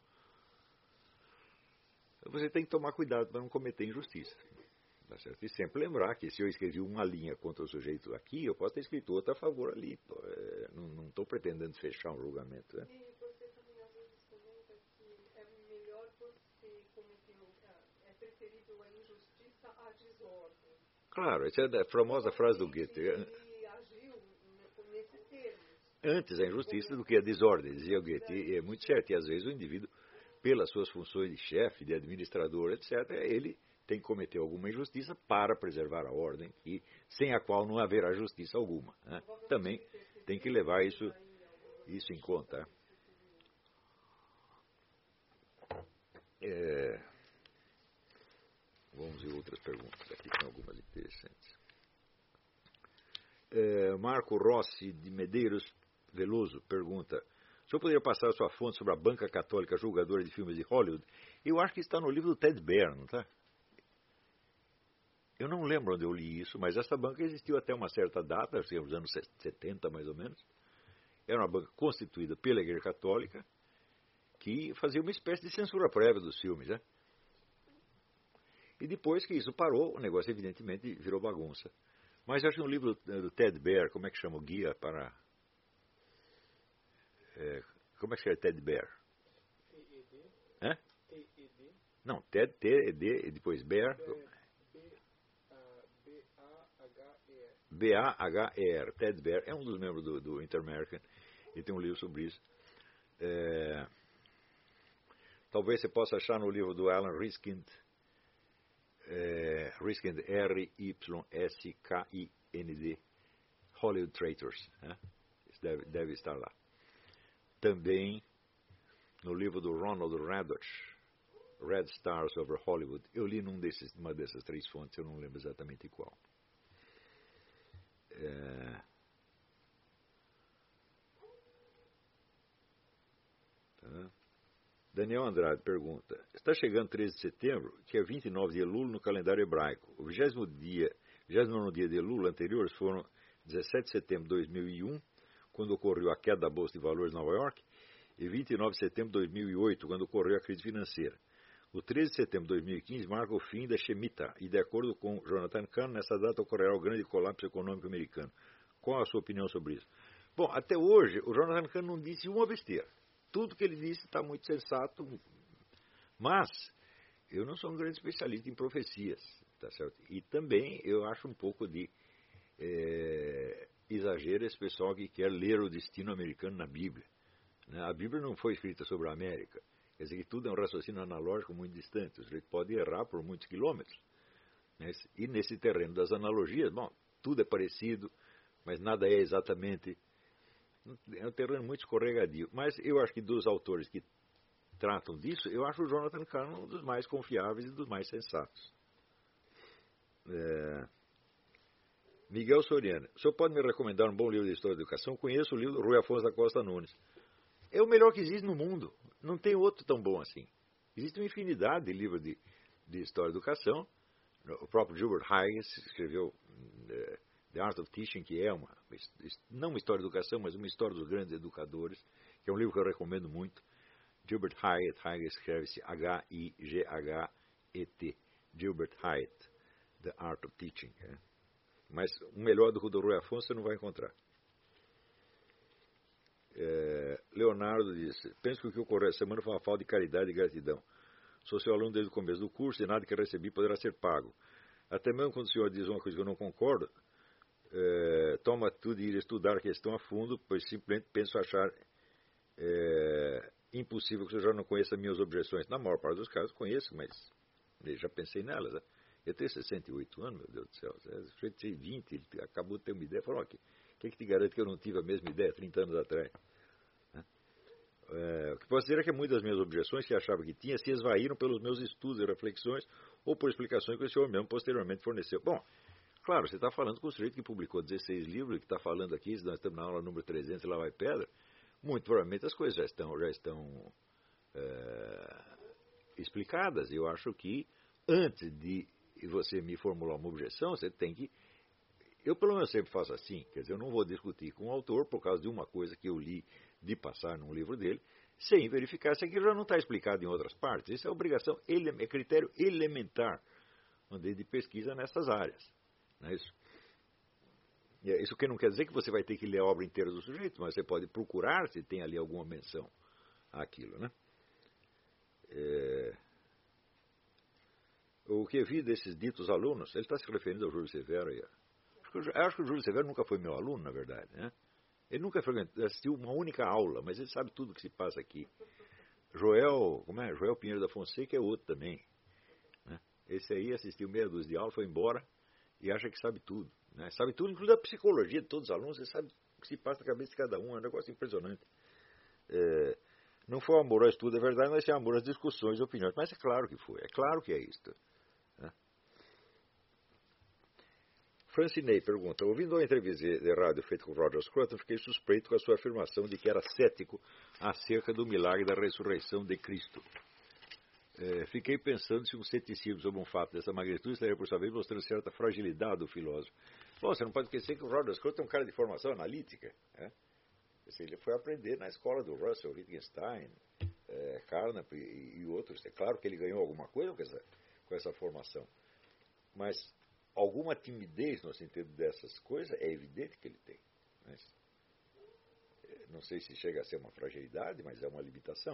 você tem que tomar cuidado para não cometer injustiça. Tá certo? E sempre lembrar que se eu escrevi uma linha contra o sujeito aqui, eu posso ter escrito outra a favor ali. Pô, é, não estou pretendendo fechar um julgamento. Né? E você também às vezes comenta que é melhor você cometer, é preferível a injustiça à desordem. Claro, essa é a famosa frase do Goethe. Ele agiu nesses termos. Antes a injustiça do que a desordem, dizia o Goethe. E é muito certo. E às vezes o indivíduo, pelas suas funções de chefe, de administrador, etcétera, ele tem que cometer alguma injustiça para preservar a ordem, e sem a qual não haverá justiça alguma. Né? Também tem que levar isso, isso em conta. É, vamos ver outras perguntas. Aqui tem algumas interessantes. É, Marco Rossi, de Medeiros Veloso, pergunta: o senhor poderia passar a sua fonte sobre a banca católica julgadora de filmes de Hollywood? Eu acho que está no livro do Ted Baer, não está? Eu não lembro onde eu li isso, mas essa banca existiu até uma certa data, nos anos setenta mais ou menos. Era uma banca constituída pela Igreja Católica que fazia uma espécie de censura prévia dos filmes. Né? E depois que isso parou, o negócio evidentemente virou bagunça. Mas eu acho que no livro do Ted Baer, como é que chama o guia para... É, como é que chama Ted Baer? T E D? Hã? T E D? Não, Ted, T E D, e depois Baer... B A H E R, Ted Baer, é um dos membros do, do Inter-American, e tem um livro sobre isso. É, talvez você possa achar no livro do Alan Riskind, é, Riskind, R Y S K I N D, Hollywood Traitors. Né? Isso deve, deve estar lá. Também no livro do Ronald Radott, Red Stars Over Hollywood. Eu li num desses, numa dessas três fontes, eu não lembro exatamente qual. É... Tá. Daniel Andrade pergunta: está chegando treze de setembro, que é vinte e nove de Elul no calendário hebraico. O vigésimo dia, vigésimo nono dia de Elul anteriores foram dezessete de setembro de dois mil e um, quando ocorreu a queda da Bolsa de Valores de Nova York, e vinte e nove de setembro de dois mil e oito, quando ocorreu a crise financeira. O treze de setembro de dois mil e quinze marca o fim da Shemitah, e de acordo com Jonathan Cahn, nessa data ocorrerá o grande colapso econômico americano. Qual a sua opinião sobre isso? Bom, até hoje, o Jonathan Cahn não disse uma besteira. Tudo que ele disse está muito sensato, mas eu não sou um grande especialista em profecias, tá certo? E também eu acho um pouco de é, exagero esse pessoal que quer ler o destino americano na Bíblia. Né? A Bíblia não foi escrita sobre a América. Quer dizer que tudo é um raciocínio analógico muito distante. O sujeito pode errar por muitos quilômetros. Né? E nesse terreno das analogias, bom, tudo é parecido, mas nada é exatamente... É um terreno muito escorregadio. Mas eu acho que dos autores que tratam disso, eu acho o Jonathan Cahn um dos mais confiáveis e dos mais sensatos. É... Miguel Soriano: o senhor pode me recomendar um bom livro de história da educação? Conheço o livro do Rui Afonso da Costa Nunes. É o melhor que existe no mundo. Não tem outro tão bom assim. Existe uma infinidade de livros de, de história da educação. O próprio Gilbert Huygens escreveu é, The Art of Teaching, que é uma, não uma história da educação, mas uma história dos grandes educadores, que é um livro que eu recomendo muito. Gilbert Hyatt, Huygens escreve-se H I G H E T, Gilbert Hyatt, The Art of Teaching. É. Mas um melhor do que o do Rui Afonso você não vai encontrar. É, Leonardo disse: penso que o que ocorreu essa semana foi uma falta de caridade e gratidão. Sou seu aluno desde o começo do curso e nada que recebi poderá ser pago. Até mesmo quando o senhor diz uma coisa que eu não concordo, é, toma tudo e ir estudar a questão a fundo, pois simplesmente penso achar é, impossível que o senhor já não conheça minhas objeções. Na maior parte dos casos conheço, mas já pensei nelas. Né? Eu tenho sessenta e oito anos, meu Deus do céu. O sujeito tem vinte, ele acabou de ter uma ideia. Falou: o que, que, que te garante que eu não tive a mesma ideia trinta anos atrás? Né? É, o que posso dizer é que muitas das minhas objeções que achava que tinha se esvaíram pelos meus estudos e reflexões ou por explicações que o senhor mesmo posteriormente forneceu. Bom, claro, você está falando com o sujeito que publicou dezesseis livros, que está falando aqui, nós estamos na aula número trezentos e lá vai pedra, muito provavelmente as coisas já estão, já estão é, explicadas. Eu acho que antes de você me formular uma objeção, você tem que... Eu, pelo menos, sempre faço assim, quer dizer, eu não vou discutir com o autor por causa de uma coisa que eu li de passar num livro dele, sem verificar se aquilo já não está explicado em outras partes. Isso é obrigação, é critério elementar de pesquisa nessas áreas. Não é isso? Isso que não quer dizer que você vai ter que ler a obra inteira do sujeito, mas você pode procurar se tem ali alguma menção àquilo, né? É... O que eu vi desses ditos alunos, ele está se referindo ao Júlio Severo aí. Eu acho que o Júlio Severo nunca foi meu aluno, na verdade, né? Ele nunca assistiu uma única aula, mas ele sabe tudo o que se passa aqui. Joel, como é? Joel Pinheiro da Fonseca é outro também. Né? Esse aí assistiu meia dúzia de aula, foi embora e acha que sabe tudo. Né? Sabe tudo, inclusive a psicologia de todos os alunos, você sabe o que se passa na cabeça de cada um, é um negócio impressionante. É, não foi amor ao estudo, é verdade, mas é amor às discussões e opiniões. Mas é claro que foi, é claro que é isto. Né? Francinei pergunta: ouvindo a entrevista de rádio feita com Roger Scruton, fiquei suspeito com a sua afirmação de que era cético acerca do milagre da ressurreição de Cristo. É, fiquei pensando se um ceticismo sobre um fato dessa magnitude estaria, por sua vez, mostrando certa fragilidade do filósofo. Bom, você não pode esquecer que o Roger Scruton é um cara de formação analítica. Né? Ele foi aprender na escola do Russell, Wittgenstein, é, Carnap e, e outros. É claro que ele ganhou alguma coisa com essa, com essa formação. Mas alguma timidez no sentido dessas coisas é evidente que ele tem. Mas, não sei se chega a ser uma fragilidade, mas é uma limitação.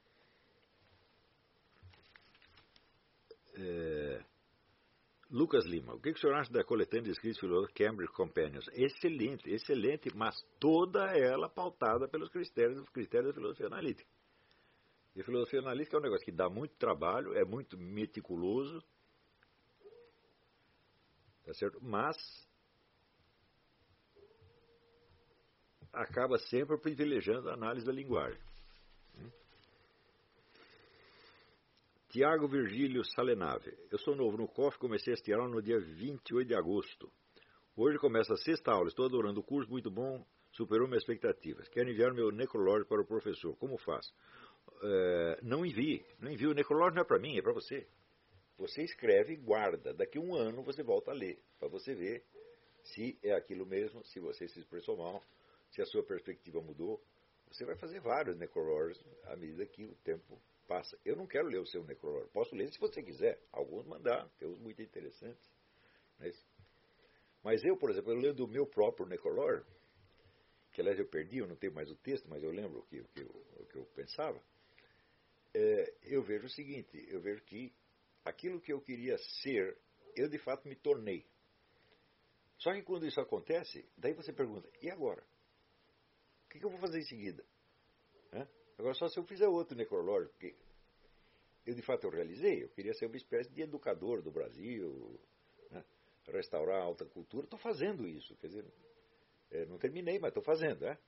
É, Lucas Lima: o que o senhor acha da coletânea de escritos filosóficos Cambridge Companions? Excelente, excelente, mas toda ela pautada pelos critérios, critérios da filosofia analítica. E a filosofia analítica é um negócio que dá muito trabalho, é muito meticuloso, tá certo? Mas acaba sempre privilegiando a análise da linguagem. Tiago Virgílio Salenave. Eu sou novo no C O F, comecei a esta aula no dia vinte e oito de agosto. Hoje começa a sexta aula, estou adorando o curso, muito bom, superou minhas expectativas. Quero enviar meu necrológio para o professor, como faço? É, não envie, não envie, o necrológio não é para mim, é para você. Você escreve e guarda, daqui a um ano você volta a ler, para você ver se é aquilo mesmo, se você se expressou mal, se a sua perspectiva mudou. Você vai fazer vários necrológios à medida que o tempo passa. Eu não quero ler o seu necrológio, posso ler se você quiser, alguns mandar, tem uns muito interessantes. Mas, mas eu, por exemplo, eu leio do meu próprio necrológio, que aliás eu perdi, eu não tenho mais o texto, mas eu lembro o que, o que, eu, o que eu pensava. É, eu vejo o seguinte, eu vejo que aquilo que eu queria ser, eu de fato me tornei. Só que quando isso acontece, daí você pergunta, e agora? O que eu vou fazer em seguida? Hã? Agora só se eu fizer outro necrológio, porque eu de fato eu realizei, eu queria ser uma espécie de educador do Brasil, né? Restaurar a alta cultura, estou fazendo isso, quer dizer, é, não terminei, mas estou fazendo, né?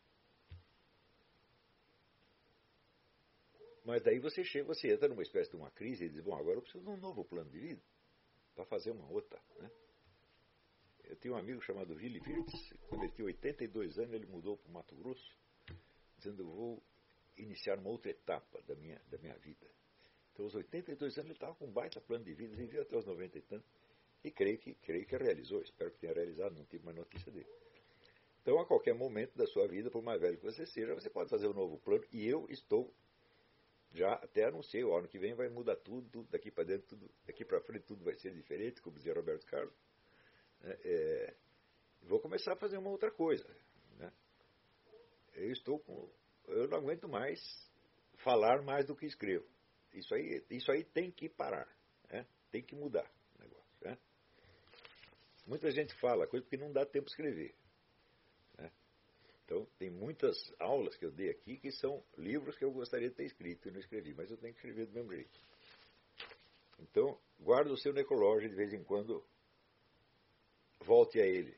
Mas daí você chega, você entra numa espécie de uma crise e diz, bom, agora eu preciso de um novo plano de vida para fazer uma outra, né? Eu tinha um amigo chamado Willy Wirtz, quando ele tinha oitenta e dois anos, ele mudou para o Mato Grosso, dizendo, eu vou iniciar uma outra etapa da minha, da minha vida. Então, aos oitenta e dois anos, ele estava com um baita plano de vida, vivia até os noventa e tantos, e creio que, creio que realizou, espero que tenha realizado, não tive mais notícia dele. Então, a qualquer momento da sua vida, por mais velho que você seja, você pode fazer um novo plano, e eu estou, já até anunciei, o ano que vem vai mudar tudo, tudo daqui para dentro, tudo, daqui para frente tudo vai ser diferente, como dizia Roberto Carlos. É, vou começar a fazer uma outra coisa, né? Eu estou com, eu não aguento mais falar mais do que escrevo. Isso aí, isso aí tem que parar, né? Tem que mudar o negócio, né? Muita gente fala coisa porque não dá tempo de escrever, né? Então tem muitas aulas que eu dei aqui que são livros que eu gostaria de ter escrito e não escrevi, mas eu tenho que escrever do mesmo jeito. Então guarda o seu necrológio, de vez em quando volte a ele.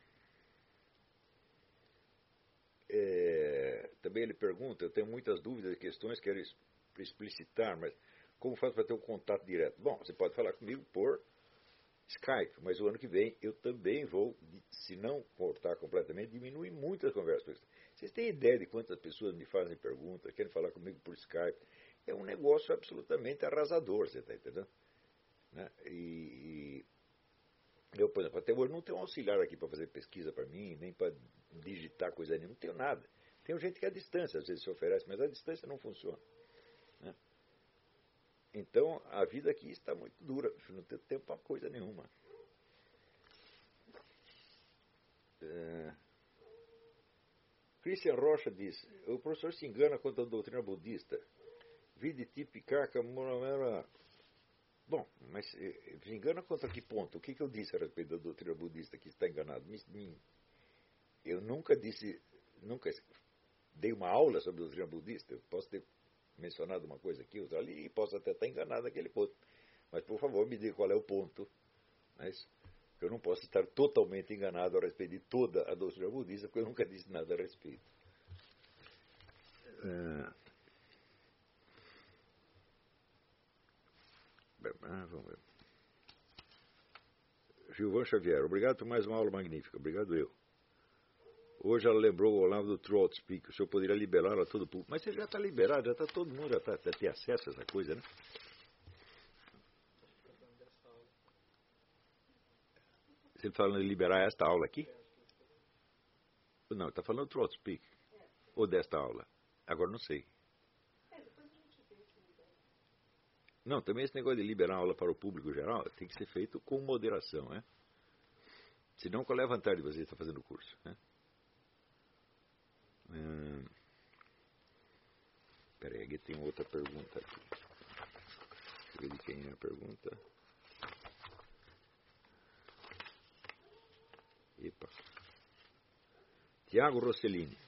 É, também ele pergunta, eu tenho muitas dúvidas e questões, quero explicitar, mas como faço para ter um contato direto? Bom, você pode falar comigo por Skype, mas o ano que vem eu também vou, se não cortar completamente, diminuir muitas conversas. Vocês têm ideia de quantas pessoas me fazem perguntas, querem falar comigo por Skype? É um negócio absolutamente arrasador, você está entendendo? Né? E... Eu, por exemplo, até hoje não tenho um auxiliar aqui para fazer pesquisa para mim, nem para digitar coisa nenhuma, não tenho nada. Tem gente que à distância às vezes se oferece, mas à distância não funciona, né? Então a vida aqui está muito dura, não tenho tempo para coisa nenhuma. É... Christian Rocha diz, o professor se engana quanto à doutrina budista. Vide tipicaka moramera. Bom, mas se engana contra que ponto? O que, que eu disse a respeito da doutrina budista que está enganado? Eu nunca disse, nunca dei uma aula sobre a doutrina budista. Eu posso ter mencionado uma coisa aqui, outra ali, e posso até estar enganado naquele ponto. Mas, por favor, me diga qual é o ponto. Mas eu não posso estar totalmente enganado a respeito de toda a doutrina budista, porque eu nunca disse nada a respeito. É... Ah, vamos ver. Gilvan Xavier, obrigado por mais uma aula magnífica. Obrigado eu. Hoje ela lembrou o Olavo do Throat Speak. O senhor poderia liberá-la a todo o público. Mas você já está liberado, já está todo mundo, já está, tem acesso a essa coisa, né? Você está falando de liberar esta aula aqui? Não, está falando do Throat Speak. Ou desta aula? Agora não sei. Não, também esse negócio de liberar a aula para o público geral tem que ser feito com moderação, né? Senão, qual é a vantagem de você estar fazendo o curso, né? Hum... Peraí, aqui tem outra pergunta aqui. Deixa eu ver de quem é a pergunta. Epa. Tiago Rossellini.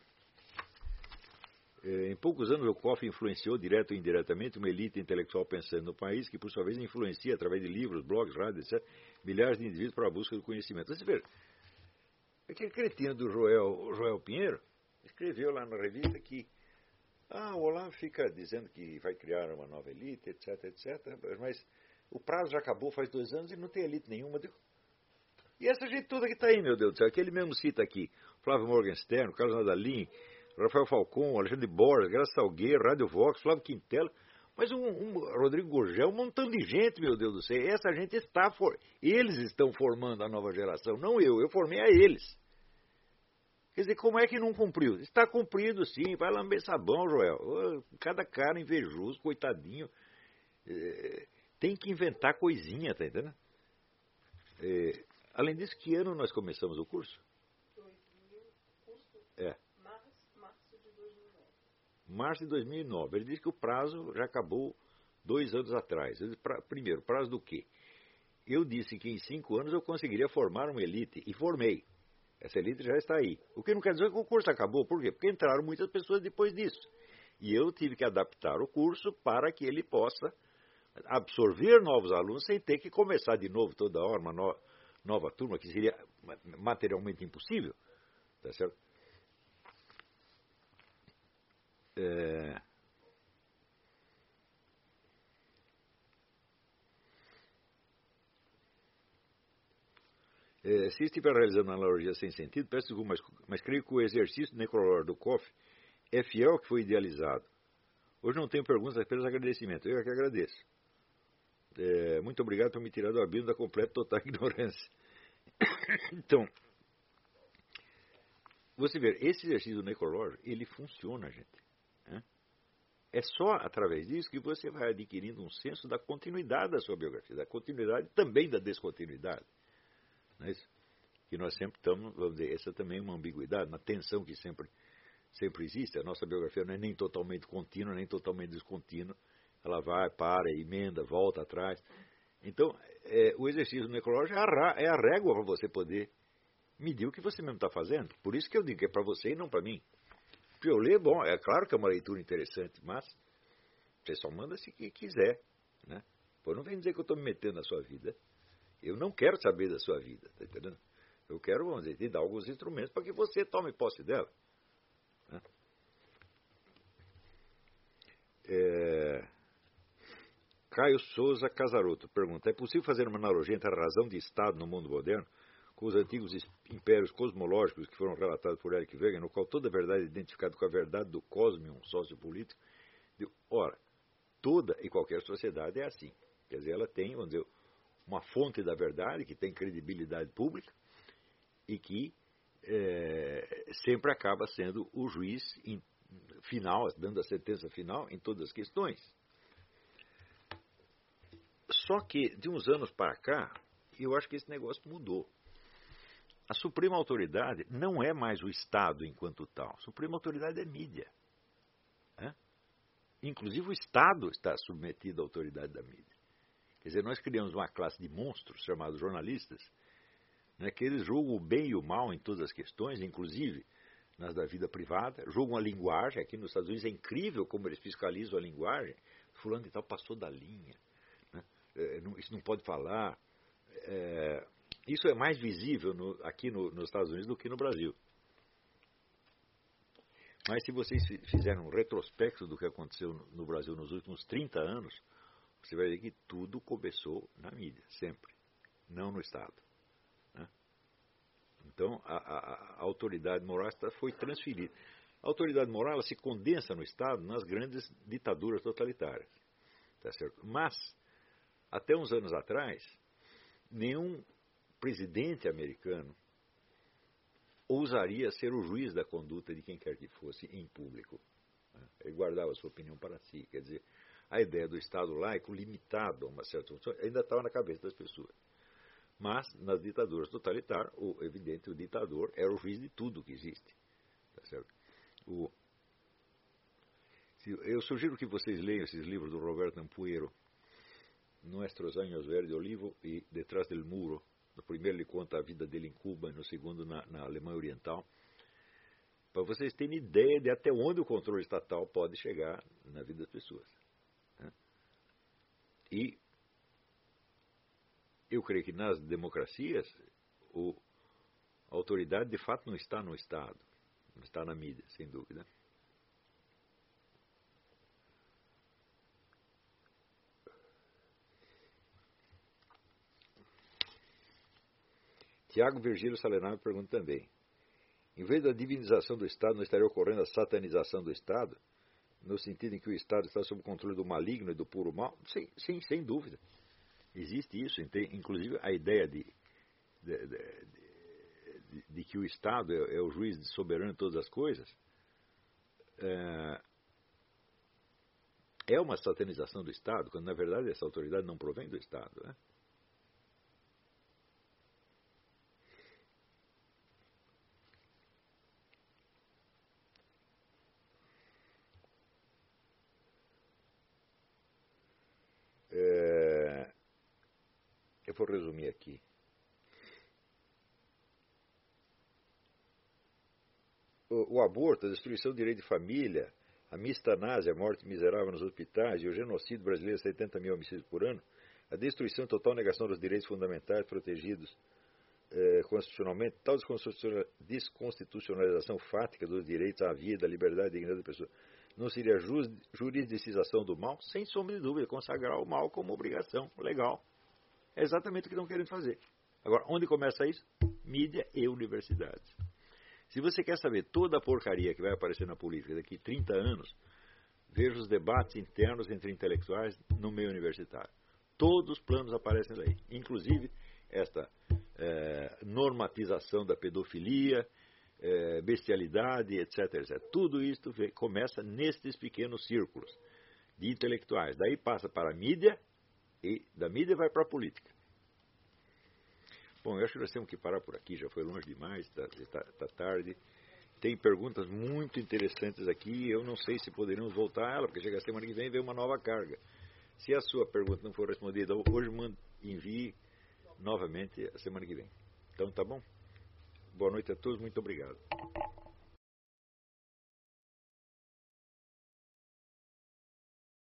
Em poucos anos, o C O F influenciou, direto ou indiretamente, uma elite intelectual pensante no país, que, por sua vez, influencia, através de livros, blogs, rádios, etcétera, milhares de indivíduos para a busca do conhecimento. Você vê, aquele cretino do Joel, Joel Pinheiro escreveu lá na revista que Ah, o Olavo fica dizendo que vai criar uma nova elite, etc, etcétera. Mas o prazo já acabou faz dois anos e não tem elite nenhuma. E essa gente toda que está aí, meu Deus do céu, que ele mesmo cita aqui. Flávio Morgenstern, Carlos Nadalim, Rafael Falcon, Alexandre Borges, Graça Salgueiro, Rádio Vox, Flávio Quintela. Mas um, um Rodrigo Gurgel, um montão de gente, meu Deus do céu. Essa gente está... For... Eles estão formando a nova geração, não eu. Eu formei a eles. Quer dizer, como é que não cumpriu? Está cumprido, sim. Vai lamber sabão, Joel. Cada cara invejoso, coitadinho. É, tem que inventar coisinha, tá entendendo? É, além disso, que ano nós começamos o curso? dois mil, curso? É. Março, março de dois mil e nove. Março de dois mil e nove. Ele disse que o prazo já acabou dois anos atrás. Eu disse, pra, primeiro, prazo do quê? Eu disse que em cinco anos eu conseguiria formar uma elite. E formei. Essa elite já está aí. O que não quer dizer que o curso acabou. Por quê? Porque entraram muitas pessoas depois disso. E eu tive que adaptar o curso para que ele possa absorver novos alunos sem ter que começar de novo toda hora uma no, nova turma, que seria materialmente impossível. Tá certo? É... É, se estiver realizando uma analogia sem sentido, peço desculpa, mas, mas creio que o exercício necrológico do Koff é fiel ao que foi idealizado. Hoje não tenho perguntas, apenas agradecimento. Eu é que agradeço. É, muito obrigado por me tirar do abismo da completa total ignorância. Então, você vê, esse exercício necrológico, ele funciona, gente. Né? É só através disso que você vai adquirindo um senso da continuidade da sua biografia, da continuidade também da descontinuidade. Não é isso? Que nós sempre estamos, vamos dizer, essa também é uma ambiguidade, uma tensão que sempre, sempre existe. A nossa biografia não é nem totalmente contínua, nem totalmente descontínua. Ela vai, para, emenda, volta atrás. Então, é, o exercício necrológico é a, é a régua para você poder medir o que você mesmo está fazendo. Por isso que eu digo que é para você e não para mim. Porque eu ler, bom, é claro que é uma leitura interessante, mas você só manda se quiser. Né? Pô, não vem dizer que eu estou me metendo na sua vida. Eu não quero saber da sua vida, tá entendendo? Eu quero, vamos dizer, te dar alguns instrumentos para que você tome posse dela. Né? É... Caio Souza Casaroto pergunta: é possível fazer uma analogia entre a razão de Estado no mundo moderno com os antigos impérios cosmológicos que foram relatados por Eric Wegener, no qual toda a verdade é identificada com a verdade do cosmium sociopolítico? Ora, toda e qualquer sociedade é assim. Quer dizer, ela tem, vamos dizer, uma fonte da verdade que tem credibilidade pública e que é, sempre acaba sendo o juiz em, final, dando a sentença final em todas as questões. Só que, de uns anos para cá, eu acho que esse negócio mudou. A suprema autoridade não é mais o Estado enquanto tal. A suprema autoridade é mídia. Né? Inclusive o Estado está submetido à autoridade da mídia. Quer dizer, nós criamos uma classe de monstros chamados jornalistas, né, que eles julgam o bem e o mal em todas as questões, inclusive nas da vida privada, julgam a linguagem. Aqui nos Estados Unidos é incrível como eles fiscalizam a linguagem. Fulano e tal passou da linha. Né? É, não, isso não pode falar. É, isso é mais visível no, aqui no, nos Estados Unidos do que no Brasil. Mas se vocês fizerem um retrospecto do que aconteceu no Brasil nos últimos trinta anos, você vai ver que tudo começou na mídia, sempre, não no Estado. Né? Então, a, a, a autoridade moral foi transferida. A autoridade moral ela se condensa no Estado nas grandes ditaduras totalitárias. Tá certo? Mas, até uns anos atrás, nenhum presidente americano ousaria ser o juiz da conduta de quem quer que fosse em público. Ele guardava a sua opinião para si. Quer dizer, a ideia do Estado laico limitado a uma certa função ainda estava na cabeça das pessoas. Mas, nas ditaduras totalitárias, o evidente, o ditador era o juiz de tudo que existe. Tá certo? O, eu sugiro que vocês leiam esses livros do Roberto Ampuero, Nuestros Años Verde Olivo e Detrás del Muro. No primeiro ele conta a vida dele em Cuba, e no segundo na, na Alemanha Oriental, para vocês terem ideia de até onde o controle estatal pode chegar na vida das pessoas. Né? E eu creio que nas democracias o, a autoridade de fato não está no Estado, não está na mídia, sem dúvida. Tiago Virgílio Salenaro pergunta também. Em vez da divinização do Estado, não estaria ocorrendo a satanização do Estado? No sentido em que o Estado está sob o controle do maligno e do puro mal? Sim, sim, sem dúvida. Existe isso. Inclusive a ideia de, de, de, de, de que o Estado é, é o juiz soberano de todas as coisas é, é uma satanização do Estado, quando na verdade essa autoridade não provém do Estado, né? É, eu vou resumir aqui. O, o aborto, a destruição do direito de família, a mistanásia, a morte miserável nos hospitais e o genocídio brasileiro, setenta mil homicídios por ano, a destruição e total negação dos direitos fundamentais protegidos eh, constitucionalmente, tal desconstitucionalização fática dos direitos à vida, à liberdade e à dignidade da pessoa, não seria juridicização do mal? Sem sombra de dúvida, consagrar o mal como obrigação legal. É exatamente o que estão querendo fazer. Agora, onde começa isso? Mídia e universidades. Se você quer saber toda a porcaria que vai aparecer na política daqui a trinta anos, veja os debates internos entre intelectuais no meio universitário. Todos os planos aparecem daí. Inclusive, esta é, normatização da pedofilia, é, bestialidade, etc, etcétera. Tudo isso começa nestes pequenos círculos de intelectuais. Daí passa para a mídia e da mídia vai para a política. Bom, eu acho que nós temos que parar por aqui, já foi longe demais, está tá, tá tarde. Tem perguntas muito interessantes aqui, eu não sei se poderíamos voltar a ela, porque chega a semana que vem vem uma nova carga. Se a sua pergunta não for respondida hoje, mande, envie novamente a semana que vem. Então, tá bom? Boa noite a todos, muito obrigado.